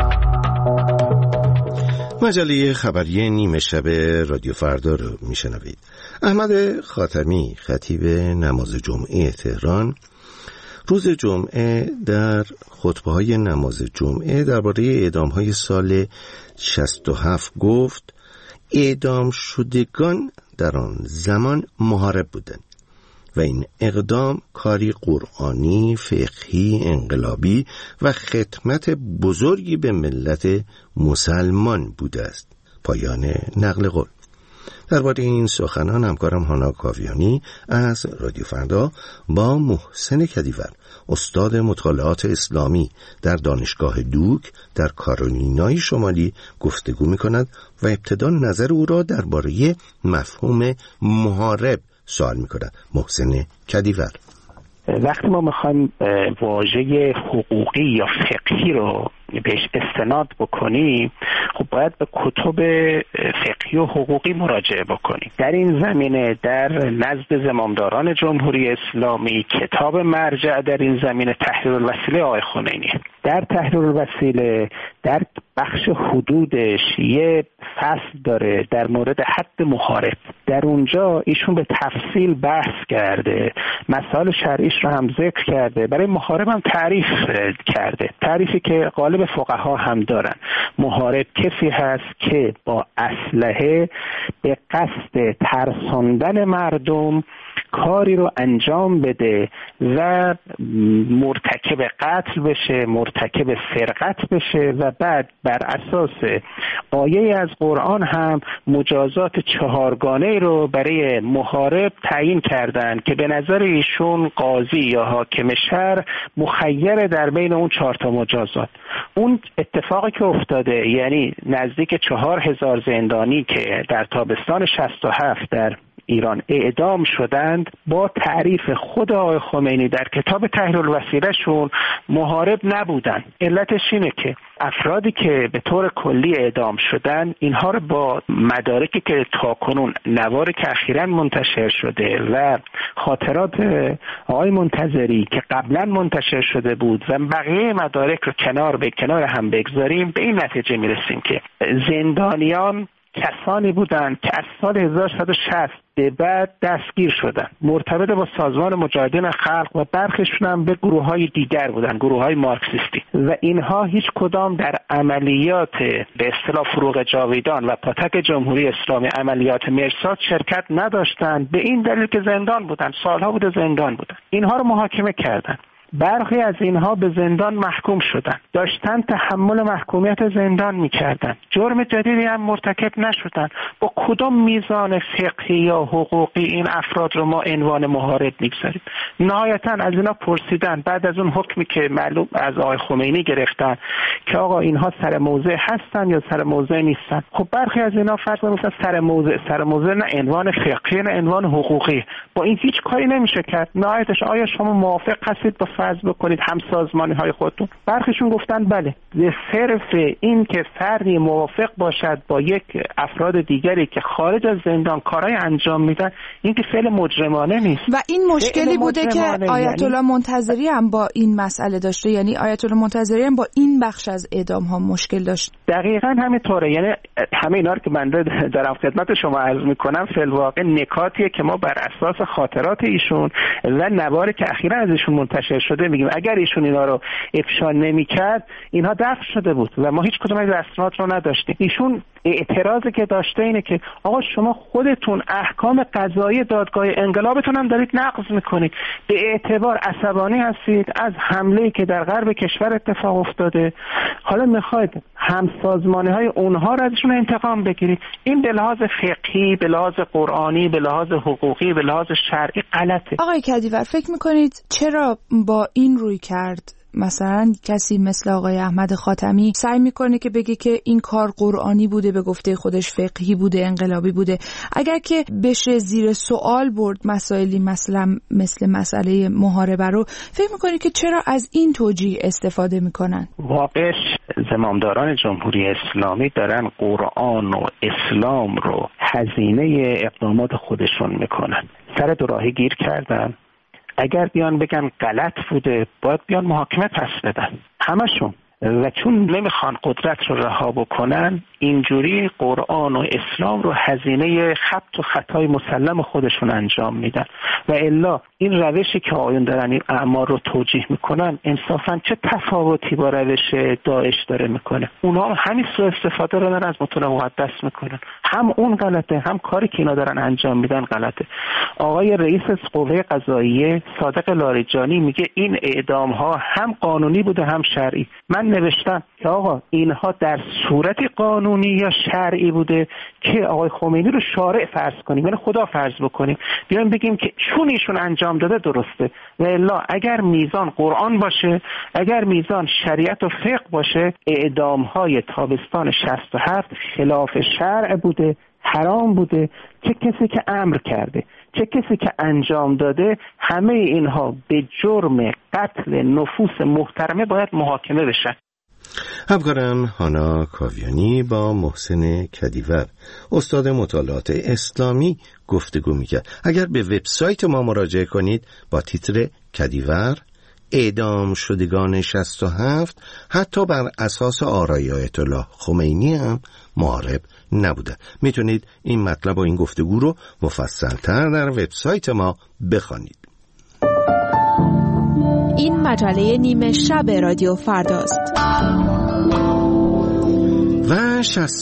مجله خبری نیمه شب رادیو فردا رو میشنوید. احمد خاتمی خطیب نماز جمعه تهران روز جمعه در خطبه‌های نماز جمعه درباره اعدام‌های سال 67 گفت اعدام شدگان در آن زمان محارب بودند و این اقدام کاری قرآنی، فقهی، انقلابی و خدمت بزرگی به ملت مسلمان بوده است. پایان نقل قول. درباره این سخنان همکارم هانا کاویانی از رادیو فردا با محسن کدیور استاد مطالعات اسلامی در دانشگاه دوک در کارولینای شمالی گفتگو می‌کند و ابتدا نظر او را درباره مفهوم محارب سوال می‌کند. محسن کدیور: وقتی ما میخوایم واژه حقوقی یا فقهی رو بهش استناد بکنیم، خب باید به کتب فقهی و حقوقی مراجعه بکنیم. در این زمینه در نزد زمامداران جمهوری اسلامی کتاب مرجع در این زمینه تحریر الوسیله آقای خمینی. در تحریر الوسیله در بخش حدودش یه فصل داره در مورد حد محارب. در اونجا ایشون به تفصیل بحث کرده، مسائل شرعیش رو هم ذکر کرده، برای محارب هم تعریف کرده، تعریفی که غالب فقها هم دارن. محارب کسی هست که با اسلحه به قصد ترساندن مردم کاری رو انجام بده و مرتکب قتل بشه، مرتکب سرقت بشه و بعد بر اساس آیه از قرآن هم مجازات 4 گانه رو برای محارب تعیین کردن که به نظر ایشون قاضی یا حاکم شهر مخیر در بین اون 4 تا مجازات. اون اتفاقی که افتاده یعنی نزدیک 4000 زندانی که در تابستان 67 در ایران اعدام شدند، با تعریف خود آقای خمینی در کتاب تحریر الوسیله شون محارب نبودن. علتش اینه که افرادی که به طور کلی اعدام شدن اینها رو با مدارکی که تاکنون نواری که اخیراً منتشر شده و خاطرات آقای منتظری که قبلا منتشر شده بود و بقیه مدارک رو کنار هم بگذاریم، به این نتیجه میرسیم که زندانیان کسانی بودند که از سال 1160 به بعد دستگیر شدن، مرتبط با سازمان مجاهدین خلق و برخیشون هم به گروه‌های دیگر بودن، گروه‌های مارکسیستی، و اینها هیچ کدام در عملیات به اصطلاح فروغ جاویدان و پاتک جمهوری اسلامی، عملیات مرصاد شرکت نداشتند، به این دلیل که زندان بودن، سالها بوده زندان بودن. اینها رو محاکمه کردن. برخی از اینها به زندان محکوم شدند، داشتن تحمل محکومیت زندان می‌کردند، جرم جدیدی هم مرتکب نشدند. با کدام میزان فقهی یا حقوقی این افراد رو ما عنوان محارب می‌گذاریم؟ نهایتاً از اینا پرسیدن بعد از اون حکمی که معلوم از آقای خمینی گرفتن که آقا اینها سر موضع هستن یا سر موضع نیستن. خب برخی از اینا فرض کنید سر موضع نه عنوان فقهی نه عنوان حقوقی، با این هیچ کاری نمیشه کرد. نهایتش آیا شما موافق هستید با فرض بکنید همسازمانی های خودتون؟ برخیشون گفتن بله. به صرف این که فردی موافق باشد با یک افراد دیگری که خارج از زندان کارهای انجام میدن، این که فعل مجرمانه نیست. و این مشکلی بوده که آیت الله منتظری هم با این مسئله داشته، یعنی آیت الله منتظری هم با این بخش از اعدام ها مشکل داشت. دقیقاً همینطوره. یعنی همه اینا رو که من دارم خدمت شما عرض میکنم فی الواقع نکاتیه که ما بر اساس خاطرات ایشون و نواری که اخیراً از ایشون منتشر شده میگیم. اگر ایشون اینا رو افشا نمیکرد اینها دفع شده بود و ما هیچ کدوم از اسناد رو نداشتیم. ایشون اعتراضی که داشته اینه که آقا شما خودتون احکام قضایی دادگاه انقلابتون هم دارید نقض میکنید، به اعتبار عصبانی هستید از حمله‌ای که در غرب کشور اتفاق افتاده، حالا میخواید همسازمانی های اونها رو ازشون انتقام بگیرید. این به لحاظ فقهی، به لحاظ قرآنی، به لحاظ حقوقی، به لحاظ شرعی غلطه. آقای کدیور فکر میکنید چرا با این روی کرد مثلا کسی مثل آقای احمد خاتمی سعی میکنه که بگه که این کار قرآنی بوده، به گفته خودش فقهی بوده، انقلابی بوده؟ اگر که بشه زیر سوال برد مسائلی مثل مسئله محاربه رو، فکر میکنه که چرا از این توجیه استفاده میکنن؟ واقعش زمامداران جمهوری اسلامی دارن قرآن و اسلام رو هزینه اقدامات خودشون میکنن. سر دوراهی گیر کردن. اگر بیان بگن غلط بوده باید بیان محاکمه پس بدن همشون، و چون نمیخوان قدرت رو رها بکنن اینجوری قرآن و اسلام رو هزینه خبط و خطای مسلم خودشون انجام میدن. و الا این روشی که آیون دارن این اعمال رو توجیه میکنن انصافا چه تفاوتی با روش داعش داره میکنه؟ اونا همین سوء استفاده رو دارن از متون مقدس میکنن. هم اون غلطه، هم کاری که اینا دارن انجام میدن غلطه. آقای رئیس قوه قضاییه صادق لاریجانی میگه این اعدام ها هم قانونی بوده هم شرعی. من نوشتم که آقا اینها در صورتی قانونی یا شرعی بوده که آقای خمینی رو شارع فرض کنیم، یعنی خدا فرض بکنیم، بیایم بگیم که چون ایشون انجام داده درسته. و الا اگر میزان قرآن باشه، اگر میزان شریعت و فقه باشه، اعدام های تابستان 67 خلاف شرع بوده، حرام بوده. چه کسی که امر کرده، چه کسی که انجام داده، همه اینها به جرم قتل نفوس محترمه باید محاکمه بشن. همکارم هانا کاویانی با محسن کدیور استاد مطالعات اسلامی گفتگو میکرد. اگر به وبسایت ما مراجعه کنید با تیتر کدیور اعدام شدگان 67 حتی بر اساس آرای آیت الله خمینی هم معارب نبوده. میتونید این مطلب و این گفتگو رو مفصل‌تر در وبسایت ما بخوانید. این مجله نیمه شب رادیو فرداست. و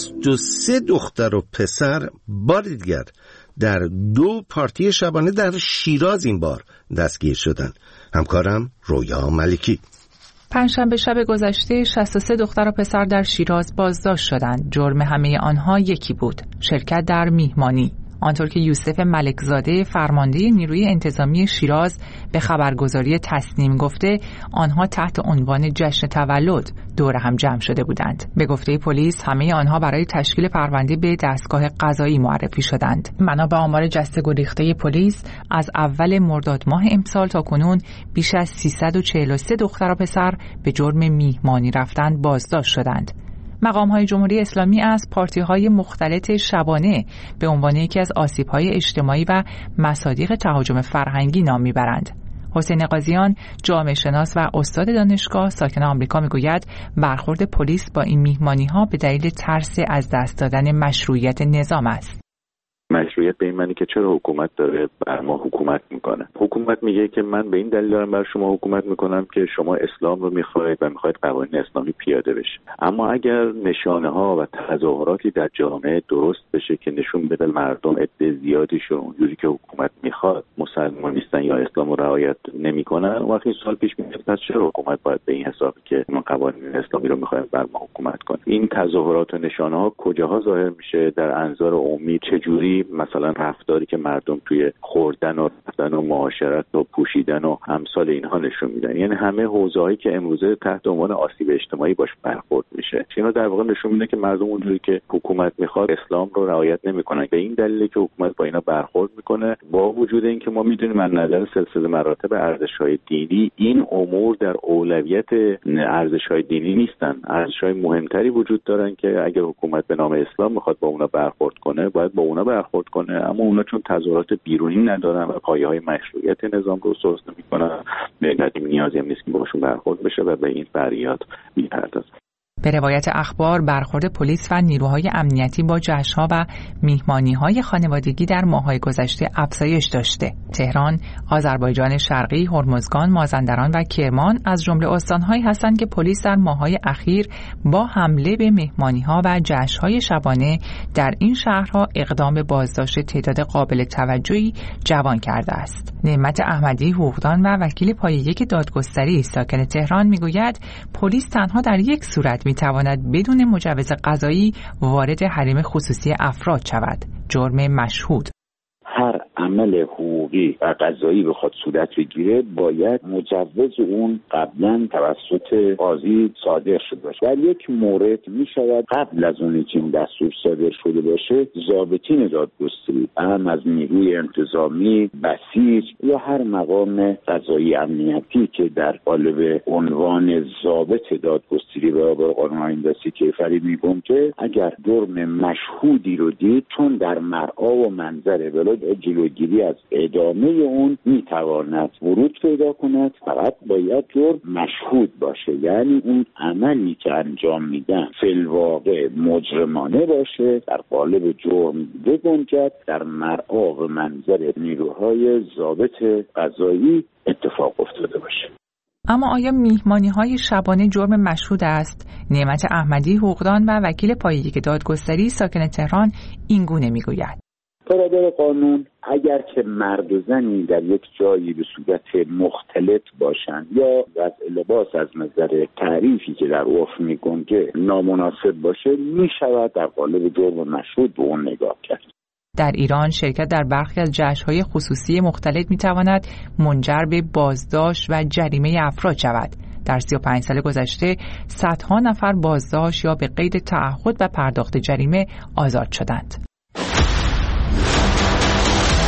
63 دختر و پسر بار دیگر در 2 پارتی شبانه در شیراز این بار دستگیر شدند. همکارم رویا ملکی. پنجشنبه شب گذشته 63 دختر و پسر در شیراز بازداشت شدند. جرم همه آنها یکی بود: شرکت در میهمانی. آنطور که یوسف ملکزاده فرمانده نیروی انتظامی شیراز به خبرگزاری تصنیم گفته، آنها تحت عنوان جشن تولد دور هم جمع شده بودند. به گفته پلیس همه آنها برای تشکیل پرونده به دستگاه قضایی معرفی شدند. منابع آمار جسته گریخته پلیس از اول مرداد ماه امسال تا کنون بیش از 343 دختر و پسر به جرم میهمانی رفتن بازداشت شدند. مقام‌های جمهوری اسلامی از پارتی‌های مختلط شبانه به عنوان یکی از آسیب‌های اجتماعی و مصادیق تهاجم فرهنگی نام می‌برند. حسین قاضیان، جامعه شناس و استاد دانشگاه ساکن آمریکا میگوید برخورد پلیس با این میهمانی‌ها به دلیل ترس از دست دادن مشروعیت نظام است. مشروعیت به این معنی که چرا حکومت داره بر ما حکومت میکنه. حکومت میگه که من به این دلیل دارم بر شما حکومت میکنم که شما اسلام رو میخواید و میخواید قوانین اسلامی پیاده بشه. اما اگر نشانه ها و تظاهراتی در جامعه درست بشه که نشون بده مردم عده زیادیشون اونجوری که حکومت میخواد مسلمان نیستن یا اسلام رو رعایت نمیکنن، اون وقت این سوال پیش میاد پس چرا حکومت باید به این حساب که ما قوانین اسلامی رو میخوایم بر ما حکومت کنه؟ این تظاهرات و نشانه ها کجاها ظاهر میشه؟ در انظار عمومی چجوری مثلا رفتاری که مردم توی خوردن و رفتن و معاشرت و پوشیدن و امثال اینها نشون میدن. یعنی همه حوزه‌هایی که امروزه تحت عنوان آسیب اجتماعی باش برخورد میشه، اینا در واقع نشون میده که مردم اونجوری که حکومت میخواد اسلام رو رعایت نمیکنن. به این دلیل که حکومت با اینا برخورد میکنه، با وجود اینکه ما میدونیم از نظر سلسله مراتب ارزش‌های دینی این امور در اولویت ارزش‌های دینی نیستن. ارزش‌های مهمتری وجود دارن که اگر حکومت به نام اسلام میخواد با اونا برخورد کنه باید با اونا برخورد کنه، اما اونا چون تظاهرات بیرونی ندارن و پایه‌های مشروعیت نظام رو سست نمی‌کنن، به نیازی هم نیست که باشون برخورد بشه و به این فریاد می‌پردازن. به روایت اخبار برخورد پلیس و نیروهای امنیتی با جشن‌ها و میهمانی‌های خانوادگی در ماه‌های گذشته افزایش داشته. تهران، آذربایجان شرقی، هرمزگان، مازندران و کرمان از جمله استان‌هایی هستند که پلیس در ماه‌های اخیر با حمله به میهمانی‌ها و جشن‌های شبانه در این شهرها اقدام به بازداشت تعداد قابل توجهی جوان کرده است. نعمت احمدی، حقوقدان و وکیل پایه 1 دادگستری ساکن تهران میگوید پلیس تنها در یک صورت میتواند بدون مجوز قضایی وارد حریم خصوصی افراد شود: جرم مشهود. هر عمل حقوقی و قضایی بخواد صورت بگیره باید مجوز اون قبلا توسط قاضی صادر شده باشه. در یک مورد می شود قبل از اون که این دستور صادر شده باشه ضابطین دادگستری، هم از نیروی انتظامی، بسیج یا هر مقام قضایی امنیتی که در قالب عنوان ضابط دادگستری برابر قانون آیین کیفری میگنجه، اگر جرم مشهودی رو دید چون در مرعا و منظر بلاد جلوگیری از ادامه اون میتواند ورود پیدا کند، فقط باید جرم مشهود باشه، یعنی اون عملی که انجام میدن فی‌الواقع مجرمانه باشه، در قالب جرم بگنجد، در مرعا و منظر نیروهای ضابط قضایی اتفاق افتاده باشه. اما آیا میهمانی‌های شبانه جرم مشهود است؟ نعمت احمدی، حقوقدان و وکیل پایه 1 دادگستری ساکن تهران این گونه میگوید: برادر قانون، اگر که مرد و زنی در یک جایی به صورت مختلط باشند یا وضع لباس از نظر تعریفی که در عرف میگنجه نامناسب باشه، میشود در قالب جرم مشهود به اون نگاه کرد. در ایران شرکت در برخی از جشن‌های خصوصی مختلط میتواند منجر به بازداشت و جریمه افراد شود. در 35 سال گذشته صدها نفر بازداشت یا به قید تعهد و پرداخت جریمه آزاد شدند.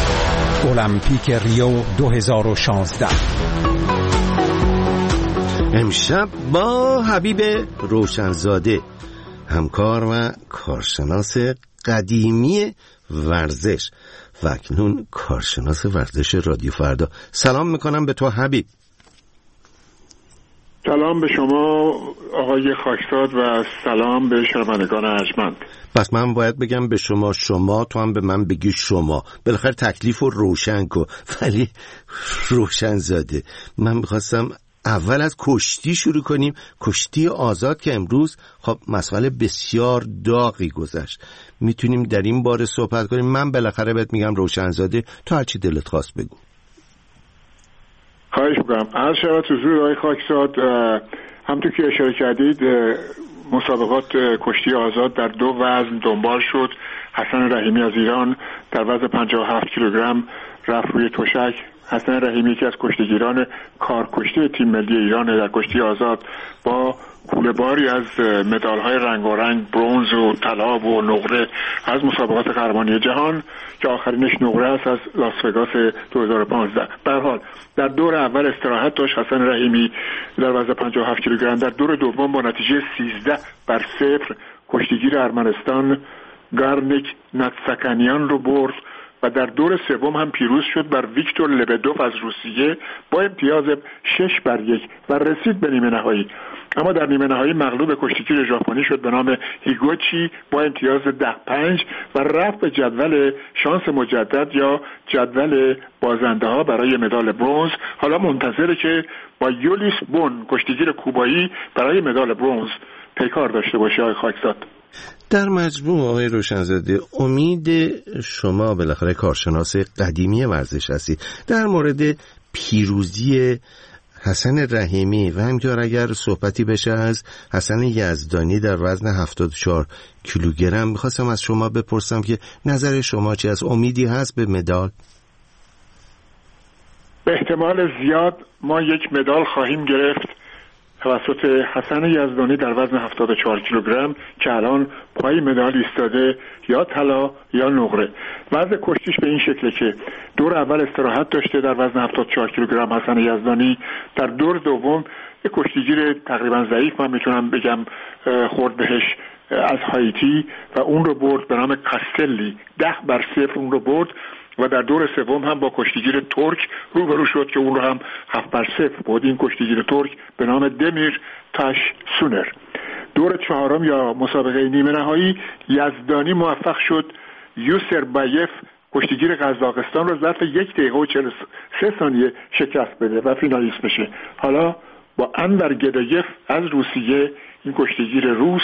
المپیک ریو 2016. امشب با حبیب روشنزاده، همکار و کارشناس قدیمی ورزش و اکنون کارشناس ورزش رادیو فردا. سلام میکنم به تو حبیب. سلام به شما آقای خاکزاد و سلام به شنوندگان ارجمند. پس من باید بگم به شما، تو هم به من بگی شما. بالاخره تکلیف رو روشن کن. ولی روشنزاده، من میخواستم اول از کشتی شروع کنیم. کشتی آزاد که امروز خب مسئله بسیار داغی گذشت. میتونیم در این باره صحبت کنیم. من بالاخره بهت میگم روشنزاده، تو هرچی دلت خواست بگو. خواهش میکنم. عرض شود حضور آقای خاکزاد، همونطور که اشاره کردید مسابقات کشتی آزاد در 2 وزن دنبال شد. حسن رحیمی از ایران در وزن 57 کیلوگرم رفت روی تشک. حسن رحیمی یکی از کشتیگیران کارکشته تیم ملی ایران در کشتی آزاد با کوله‌باری از مدال‌های رنگارنگ، برنز و طلا و نقره از مسابقات قهرمانی جهان که آخرینش نقره است از لاس وگاس 2015. به هر حال در دور اول استراحت داشت حسن رحیمی در وزن 57 کیلوگرم. در دور دوم با نتیجه 13-0 کشتیگیر ارمنستان گارنیک ناتساکانیان رو برد و در دور سوم هم پیروز شد بر ویکتور لبدوف از روسیه با امتیاز 6-1 و رسید به نیمه نهایی. اما در نیمه نهایی مغلوب کشتیگیر ژاپنی شد به نام هیگوچی با امتیاز 10-5 و رفت به جدول شانس مجدد یا جدول بازنده ها برای مدال برنز. حالا منتظره که با یولیس بون کشتیگیر کوبایی برای مدال برنز پیکار داشته باشه. آقای خاکزاد، در مجموع آقای روشنزاده، امید شما بالاخره کارشناس قدیمی ورزش هستی در مورد پیروزی حسن رحیمی و همینطور اگر صحبتی بشه از حسن یزدانی در وزن 74 کیلوگرم، میخواستم از شما بپرسم که نظر شما چی است؟ امیدی هست به مدال؟ به احتمال زیاد ما یک مدال خواهیم گرفت توسط حسن یزدانی در وزن 74 کیلوگرم که الان پای مدال ایستاده، یا طلا یا نقره. وزن کشتیش به این شکله که دور اول استراحت داشته در وزن 74 کیلوگرم حسن یزدانی. در دور دوم یک کشتیگیر تقریبا ضعیف، من میتونم بگم، خورد بهش از هایتی و اون رو برد به نام کاستلی. 10-0 اون رو برد و در دور سوم هم با کشتیگیر ترک روبرو شد که اون رو هم 7-0 بود. این کشتیگیر ترک به نام دمیر تاش سونر. دور چهارم یا مسابقه نیمه نهایی یزدانی موفق شد یوسر بایف کشتیگیر قزاقستان رو ظرف 1 دقیقه و 43 ثانیه شکست بده و فینالیست بشه. حالا با انور گدایف از روسیه، این کشتیگیر روس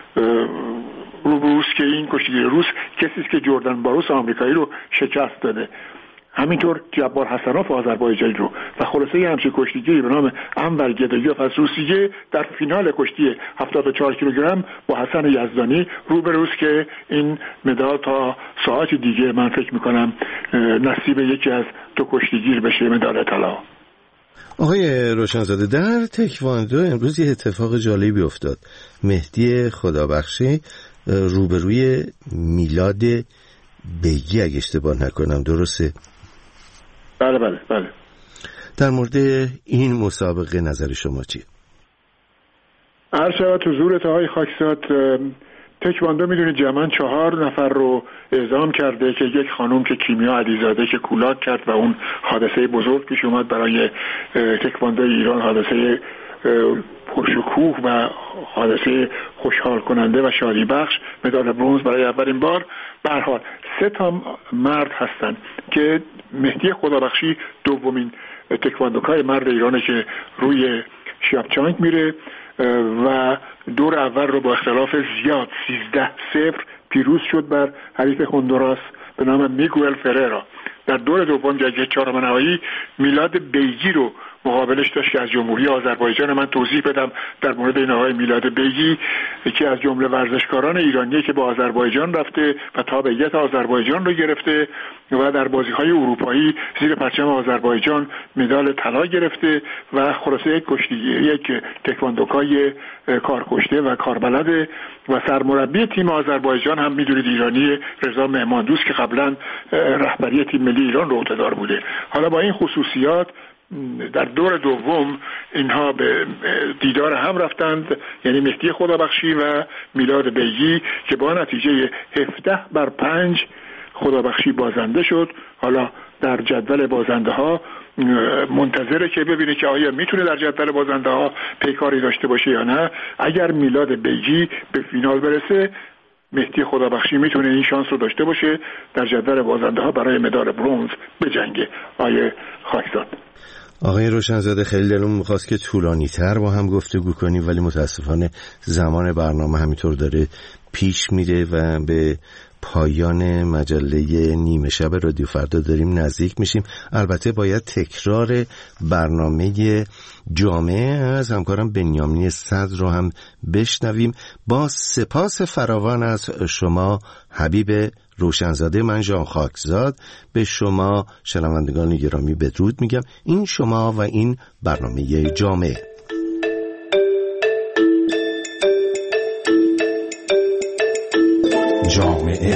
که این کشتیگیر روس کسی است که جردن باروس آمریکایی رو شکست داده، همینطور جبار حسنوف آذربایجانی رو، و خلاصه یه همچین کشتیگیری به نام انور گدایف از روسیه در فینال کشتی 74 کیلوگرم با حسن یزدانی روبروست که این مدال تا ساعت دیگه من فکر میکنم نصیب یکی از 2 کشتیگیر بشه، مدال طلا. آقای روشنزاده، در تکواندو امروز یه اتفاق جالبی افتاد. مهدی خدابخشی روبروی میلاد بیگی اگه اشتباه نکنم، درسته؟ بله. در مورد این مسابقه نظر شما چیه؟ عرض شود حضورت آقای خاکزاد، تکواندو میدونید جمعاً 4 نفر رو اعزام کرده که یک خانم که کیمیا علیزاده که کولاک کرد و اون حادثه بزرگ پیش اومد برای تکواندو ایران، حادثه پرشکوه و حادثه خوشحال کننده و شادی بخش، مدال برنز برای اولین بار. به هر حال 3 مرد هستن که مهدی خدابخشی دومین تکواندوکای مرد ایرانه که روی شیابچانگ میره و دور اول رو با اختلاف زیاد 13-0 پیروز شد بر حریف هندوراس به نام میگوئل فررا. در دور دوم جایزه 4 نهایی میلاد بیگی رو مقابلش داشت که از جمهوری آذربایجان. من توضیح بدم در مورد این آقای میلاد بیگی که از جمله ورزشکاران ایرانیه که با آذربایجان رفته و تابعیت آذربایجان رو گرفته و در بازی‌های اروپایی زیر پرچم آذربایجان مدال طلا گرفته و خلاصه یک تکواندوکای کارکشته و کاربلد و سرمربی تیم آذربایجان هم میدونید ایرانی رضا مهماندوست که قبلا رهبری تیم ملی ایران رو عهده‌دار بوده. حالا با این خصوصیات در دور دوم اینها به دیدار هم رفتند، یعنی مهدی خدابخشی و میلاد بیگی، که با نتیجه 17-5 خدابخشی بازنده شد. حالا در جدول بازنده ها منتظره که ببینه که آیا میتونه در جدول بازنده ها پیکاری داشته باشه یا نه. اگر میلاد بیگی به فینال برسه، مهدی خدابخشی میتونه این شانس رو داشته باشه در جدول بازنده ها برای مدال برنز بجنگه. آیه خاکزاد. آقای روشنزاده، خیلی دلم می‌خواست که طولانی تر با هم گفتگو کنیم، ولی متاسفانه زمان برنامه همینطور داره پیش میره و به پایان مجله نیمه شب رادیو فردا داریم نزدیک میشیم. البته باید تکرار برنامه جامعه از همکارم بنیامین صدر رو هم بشنویم. با سپاس فراوان از شما حبیب روشنزاده، من ژان خاکزاد به شما شنوندگان گرامی بدرود میگم. این شما و این برنامه جامعه. جامعه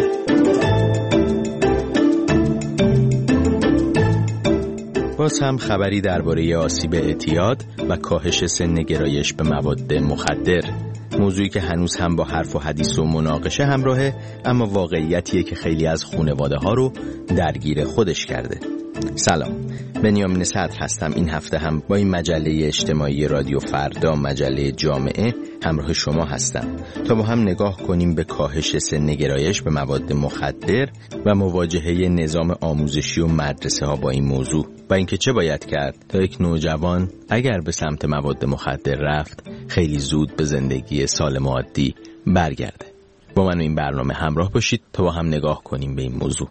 باز هم خبری درباره آسیب اعتیاد و کاهش سن گرایش به مواد مخدر، موضوعی که هنوز هم با حرف و حدیث و مناقشه همراهه، اما واقعیتیه که خیلی از خانواده ها رو درگیر خودش کرده. سلام، بنیامین صدر هستم. این هفته هم با این مجله اجتماعی رادیو فردا، مجله جامعه، همراه شما هستم تا با هم نگاه کنیم به کاهش سن گرایش به مواد مخدر و مواجهه نظام آموزشی و مدرسه ها با این موضوع و اینکه چه باید کرد تا یک نوجوان اگر به سمت مواد مخدر رفت خیلی زود به زندگی سالم و عادی برگرده. با من این برنامه همراه باشید تا با هم نگاه کنیم به این موضوع.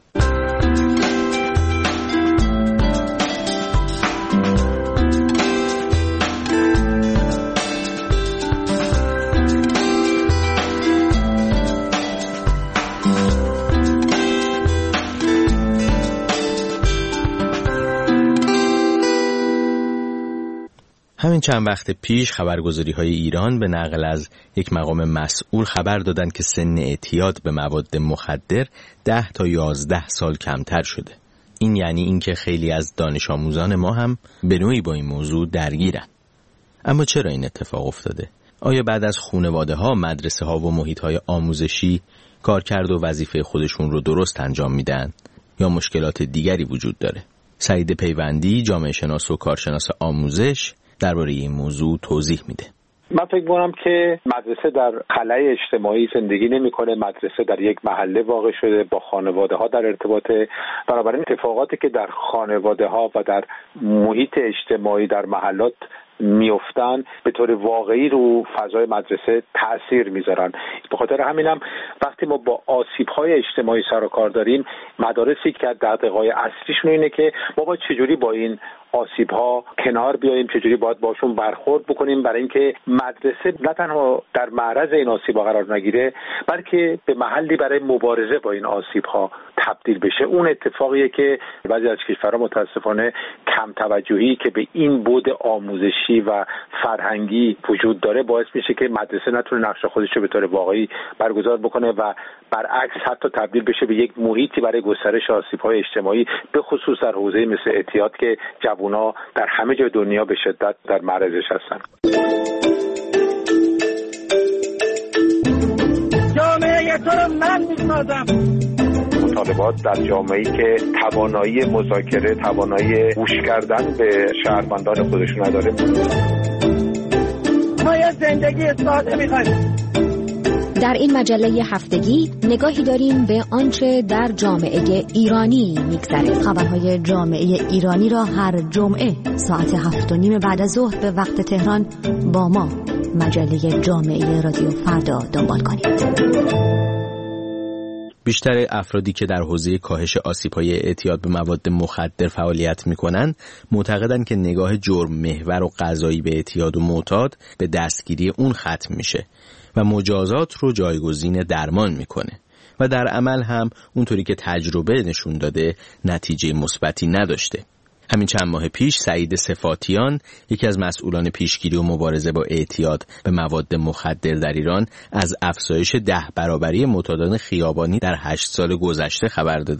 همین چند وقت پیش خبرگزاری‌های ایران به نقل از یک مقام مسئول خبر دادند که سن اعتیاد به مواد مخدر 10 تا 11 سال کمتر شده. این یعنی اینکه خیلی از دانش آموزان ما هم به نوعی با این موضوع درگیرن. اما چرا این اتفاق افتاده؟ آیا بعد از خانواده‌ها، مدرسه‌ها و محیط‌های آموزشی کارکرد و وظیفه خودشون رو درست انجام میدن یا مشکلات دیگری وجود داره؟ سعید پیوندی، جامعه شناس و کارشناس آموزش، درباره این موضوع توضیح میده. من فکر می‌کنم که مدرسه در خلأ اجتماعی زندگی نمی‌کنه، مدرسه در یک محله واقع شده، با خانواده‌ها در ارتباطه. بنابراین اتفاقاتی که در خانواده‌ها و در محیط اجتماعی در محلات میافتن به طور واقعی رو فضای مدرسه تأثیر میذارن. به خاطر همینم وقتی ما با آسیب‌های اجتماعی سر و کار داریم، مدارسی که دغدغه‌های اصلیشون اینه که ما باید چجوری با این آسیب‌ها کنار بیاییم، چجوری باید باشون برخورد بکنیم، برای اینکه مدرسه نه تنها در معرض این آسیب‌ها قرار نگیره، بلکه به محلی برای مبارزه با این آسیب‌ها تبدیل بشه. اون اتفاقیه که بعضی از کشورها متاسفانه کم توجهی که به این بعد آموزشی و فرهنگی وجود داره باعث میشه که مدرسه نتونه نقش خودش رو به طور واقعی برگزار بکنه و برعکس حتی تبدیل بشه به یک محیطی برای گسترش آسیب‌های اجتماعی، به خصوص در حوزه مثل اعتیاد که جوونا در همه جای دنیا به شدت در معرضش هستن. جامعه تو رو من میسازم. مطالبات در جامعه‌ای که توانایی مذاکره، توانایی گوش کردن به شهروندان خودشون نداره. ما یه زندگی ساده می‌خوایم. در این مجله هفتگی نگاهی داریم به آنچه در جامعه ایرانی میگذره. خبرهای جامعه ایرانی را هر جمعه ساعت 7:30 بعد از ظهر به وقت تهران با ما مجله جامعه رادیو فردا دنبال کنید. بیشتر افرادی که در حوزه کاهش آسیب‌های اعتیاد به مواد مخدر فعالیت می‌کنند معتقدند که نگاه جرم محور و قضایی به اعتیاد و معتاد به دستگیری اون ختم میشه و مجازات رو جایگزین درمان میکنه و در عمل هم اونطوری که تجربه نشون داده نتیجه مثبتی نداشته. همین چند ماه پیش سعید صفاتیان، یکی از مسئولان پیشگیری و مبارزه با اعتیاد به مواد مخدر در ایران، از افزایش 10 برابری معتادان خیابانی در 8 سال گذشته خبر داده.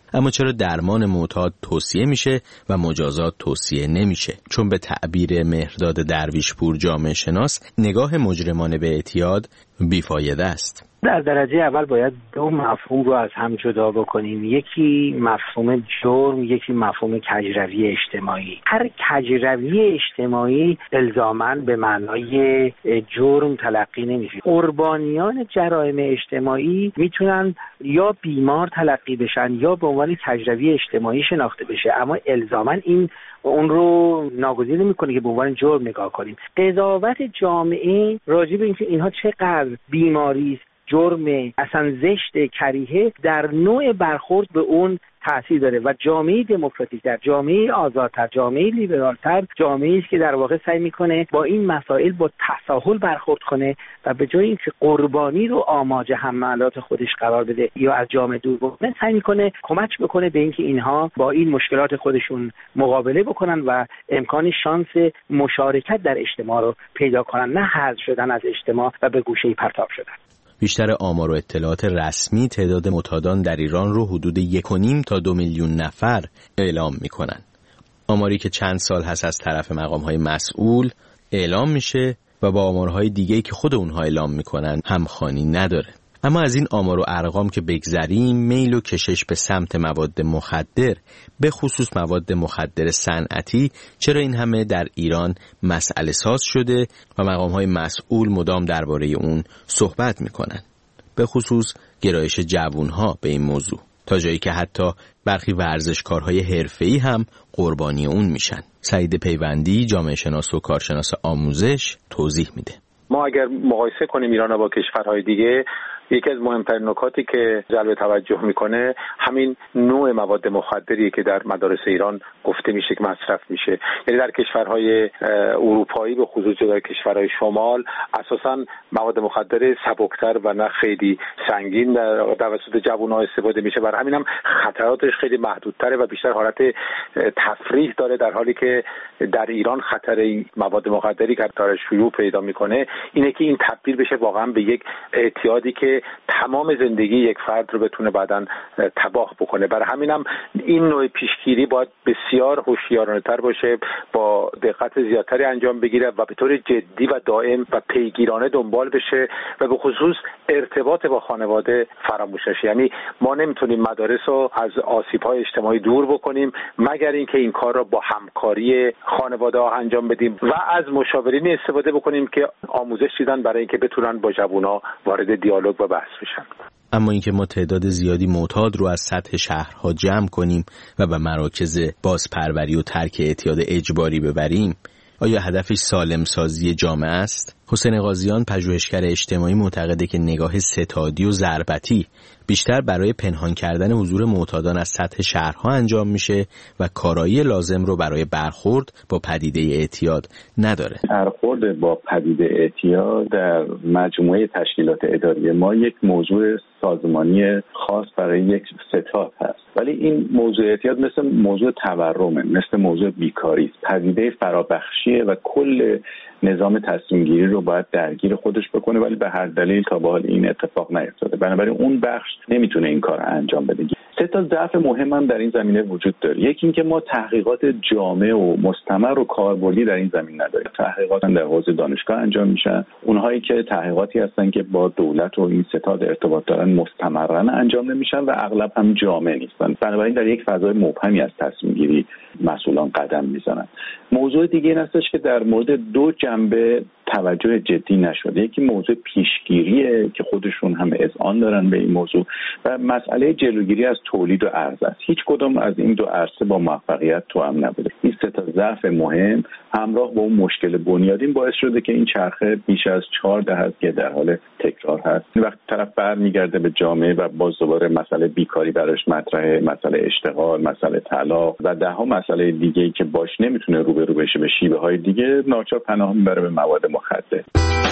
اما چرا درمان معتاد توصیه میشه و مجازات توصیه نمیشه؟ چون به تعبیر مهرداد درویشپور جامعه شناس، نگاه مجرمانه به اعتیاد بیفایده است. در درجه اول باید دو مفهوم رو از هم جدا بکنیم. یکی مفهوم جرم، یکی مفهوم کجروی اجتماعی. هر کجروی اجتماعی الزاماً به معنای جرم تلقی نمیشه. قربانیان جرایم اجتماعی میتونن یا بیمار تلقی بشن یا به عنوان کجروی اجتماعی شناخته بشه، اما الزاماً این اون رو ناگزیر نمی‌کنه که به عنوان جرم نگاه کنیم. قضاوت جامعه راجع به اینکه اینها چقدر بیماری است، جرم اصلا زشت، کریهه، در نوع برخورد به اون تأثیر داره و جامعه دموکراتیک‌تر، جامعه آزادتر، جامعه لیبرالتر جامعه‌ای است که در واقع سعی می‌کنه با این مسائل با تساهل برخورد کنه و به جای اینکه قربانی رو آماج حملات خودش قرار بده یا از جامعه دور بکنه، سعی می‌کنه کمک بکنه به اینکه اینها با این مشکلات خودشون مقابله بکنن و امکان شانس مشارکت در اجتماع رو پیدا کنن، نه حذف شدن از اجتماع و به گوشه‌ای پرتاب شدن. بیشتر آمار و اطلاعات رسمی تعداد معتادان در ایران رو حدود 1.5 تا 2 میلیون نفر اعلام میکنن. آماری که چند سال هست از طرف مقام‌های مسئول اعلام میشه و با آمارهای دیگه‌ای که خود اونها اعلام میکنن همخوانی نداره. اما از این آمار و ارقام که بگذریم، میل و کشش به سمت مواد مخدر، به خصوص مواد مخدر صنعتی، چرا این همه در ایران مسئله ساز شده و مقام‌های مسئول مدام درباره اون صحبت میکنن، به خصوص گرایش جوانها به این موضوع، تا جایی که حتی برخی ورزشکارهای حرفه‌ای هم قربانی اون میشن. سعید پیوندی، جامعه شناس و کارشناس آموزش، توضیح میده. ما اگر مقایسه کنیم ایران با کشورهای دیگه، یکی از مهمترین نکاتی که جلب توجه میکنه همین نوع مواد مخدری که در مدارس ایران گفته میشه که مصرف میشه. یعنی در کشورهای اروپایی به خصوص در کشورهای شمال اساساً مواد مخدر سبکتر و نه خیلی سنگین در توسط جوان‌ها استفاده میشه، برای همین هم خطراتش خیلی محدودتره و بیشتر حالت تفریح داره، در حالی که در ایران خطر این مواد مخدری که در شیوع پیدا میکنه اینه که این تبدیل بشه واقعا به یک اعتیادی که تمام زندگی یک فرد رو بتونه بعداً تباه بکنه. برای همین هم این نوع پیشگیری باید بسیار هوشیارانه‌تر باشه، با دقت زیادتری انجام بگیره و به طور جدی و دائم و پیگیرانه دنبال بشه و به خصوص ارتباط با خانواده فراموش نشه. یعنی ما نمیتونیم مدارس رو از آسیب‌های اجتماعی دور بکنیم مگر اینکه این کار رو با همکاری خانواده‌ها انجام بدیم و از مشاورینی استفاده بکنیم که آموزش دیدن برای اینکه بتونن با جوونا وارد دیالوگ و بحث بشن. اما اینکه ما تعداد زیادی معتاد رو از سطح شهرها جمع کنیم و به مراکز بازپروری و ترک اعتیاد اجباری ببریم، آیا هدفش سالم سازی جامعه است؟ حسین قاضیان، پژوهشگر اجتماعی، معتقده که نگاه ستادی و ضربتی بیشتر برای پنهان کردن حضور معتادان از سطح شهرها انجام میشه و کارایی لازم رو برای برخورد با پدیده اعتیاد نداره. برخورد با پدیده اعتیاد در مجموعه تشکیلات اداری ما یک موضوع سازمانی خاص برای یک ستاد هست، ولی این موضوع اعتیاد مثل موضوع تورمه، مثل موضوع بیکاری، پدیده فرابخشیه و کل نظام تصمیم گیری رو باید درگیر خودش بکنه، ولی به هر دلیل تا به حال این اتفاق نیفتاده. بنابراین اون بخش نمیتونه این کار انجام بده. سه تا ضعف مهم هم در این زمینه وجود داره. یکی اینکه ما تحقیقات جامع و مستمر و کاربردی در این زمین نداریم. تحقیقات در حوزه دانشگاه انجام میشن، اونهایی که تحقیقاتی هستن که با دولت و این ستاد ارتباط دارن مستمرا انجام نمیشن و اغلب هم جامع نیستن. بنابراین در یک فضای مبهمی از تصمیم گیری مسئولان قدم میزنن. موضوع دیگه این هستش که در مورد دو جنبه توجه جدی نشده. یکی موضوع پیشگیریه که خودشون هم اذعان دارن به این موضوع و مسئله جلوگیری از تولید و عرضه است. هیچ کدوم از این دو عرصه با موفقیت توأم نبوده. این سه تا ضعف مهم همراه با اون مشکل بنیادین باعث شده که این چرخه بیش از 4 دهه که در حال تکرار هست. وقتی طرف برمیگرده به جامعه و باز دوباره مسئله بیکاری براش مطرحه، مسئله اشتغال، مسئله طلاق و ده‌ها مسئله دیگه‌ای که باش نمیتونه روبرو بشه به شیوه‌های دیگه، ناچار پناه میبره به مواد مخدر.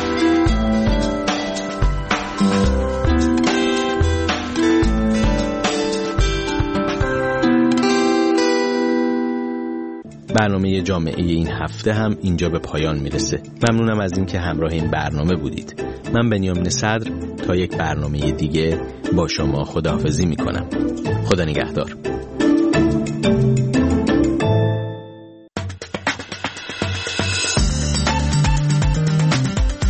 برنامه جامعه این هفته هم اینجا به پایان میرسه. ممنونم از این که همراه این برنامه بودید. من بنیامین صدر تا یک برنامه دیگه با شما خداحافظی میکنم. خدا نگهدار.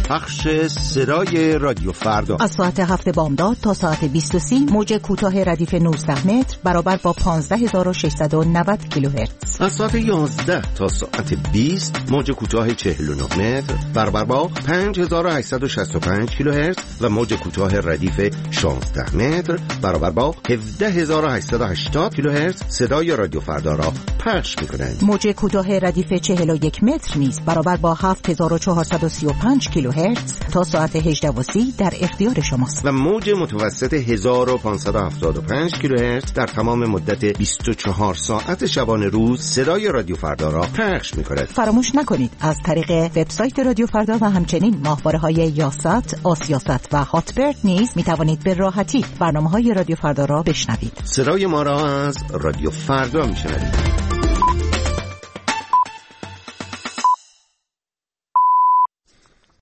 پخش صدای رادیو فردا از ساعت 7 بامداد تا ساعت 20:30 موج کوتاه ردیف 19 متر برابر با 15690 کیلوهرتز. از ساعت 11 تا ساعت 20 موج کوتاه 49 متر برابر با 5865 کیلوهرتز و موج کوتاه ردیف 16 متر برابر با 17880 کیلوهرتز صدای رادیو فردا را پخش می‌کنند. موج کوتاه ردیف 41 متر نیز برابر با 7435 کیلوهرتز تا ساعت 18:30 در اختیار شماست. و موج متوسط 1575 کیلوهرتز در تمام مدت 24 ساعت شبانه روز صدای رادیو فردا را پخش می‌کند. فراموش نکنید از طریق وبسایت رادیو فردا و همچنین ماهواره‌های یاست، آسیاست و هاتبرد نیز می‌توانید به راحتی برنامه‌های رادیو فردا را بشنوید. صدای ما را از رادیو فردا می‌شنوید.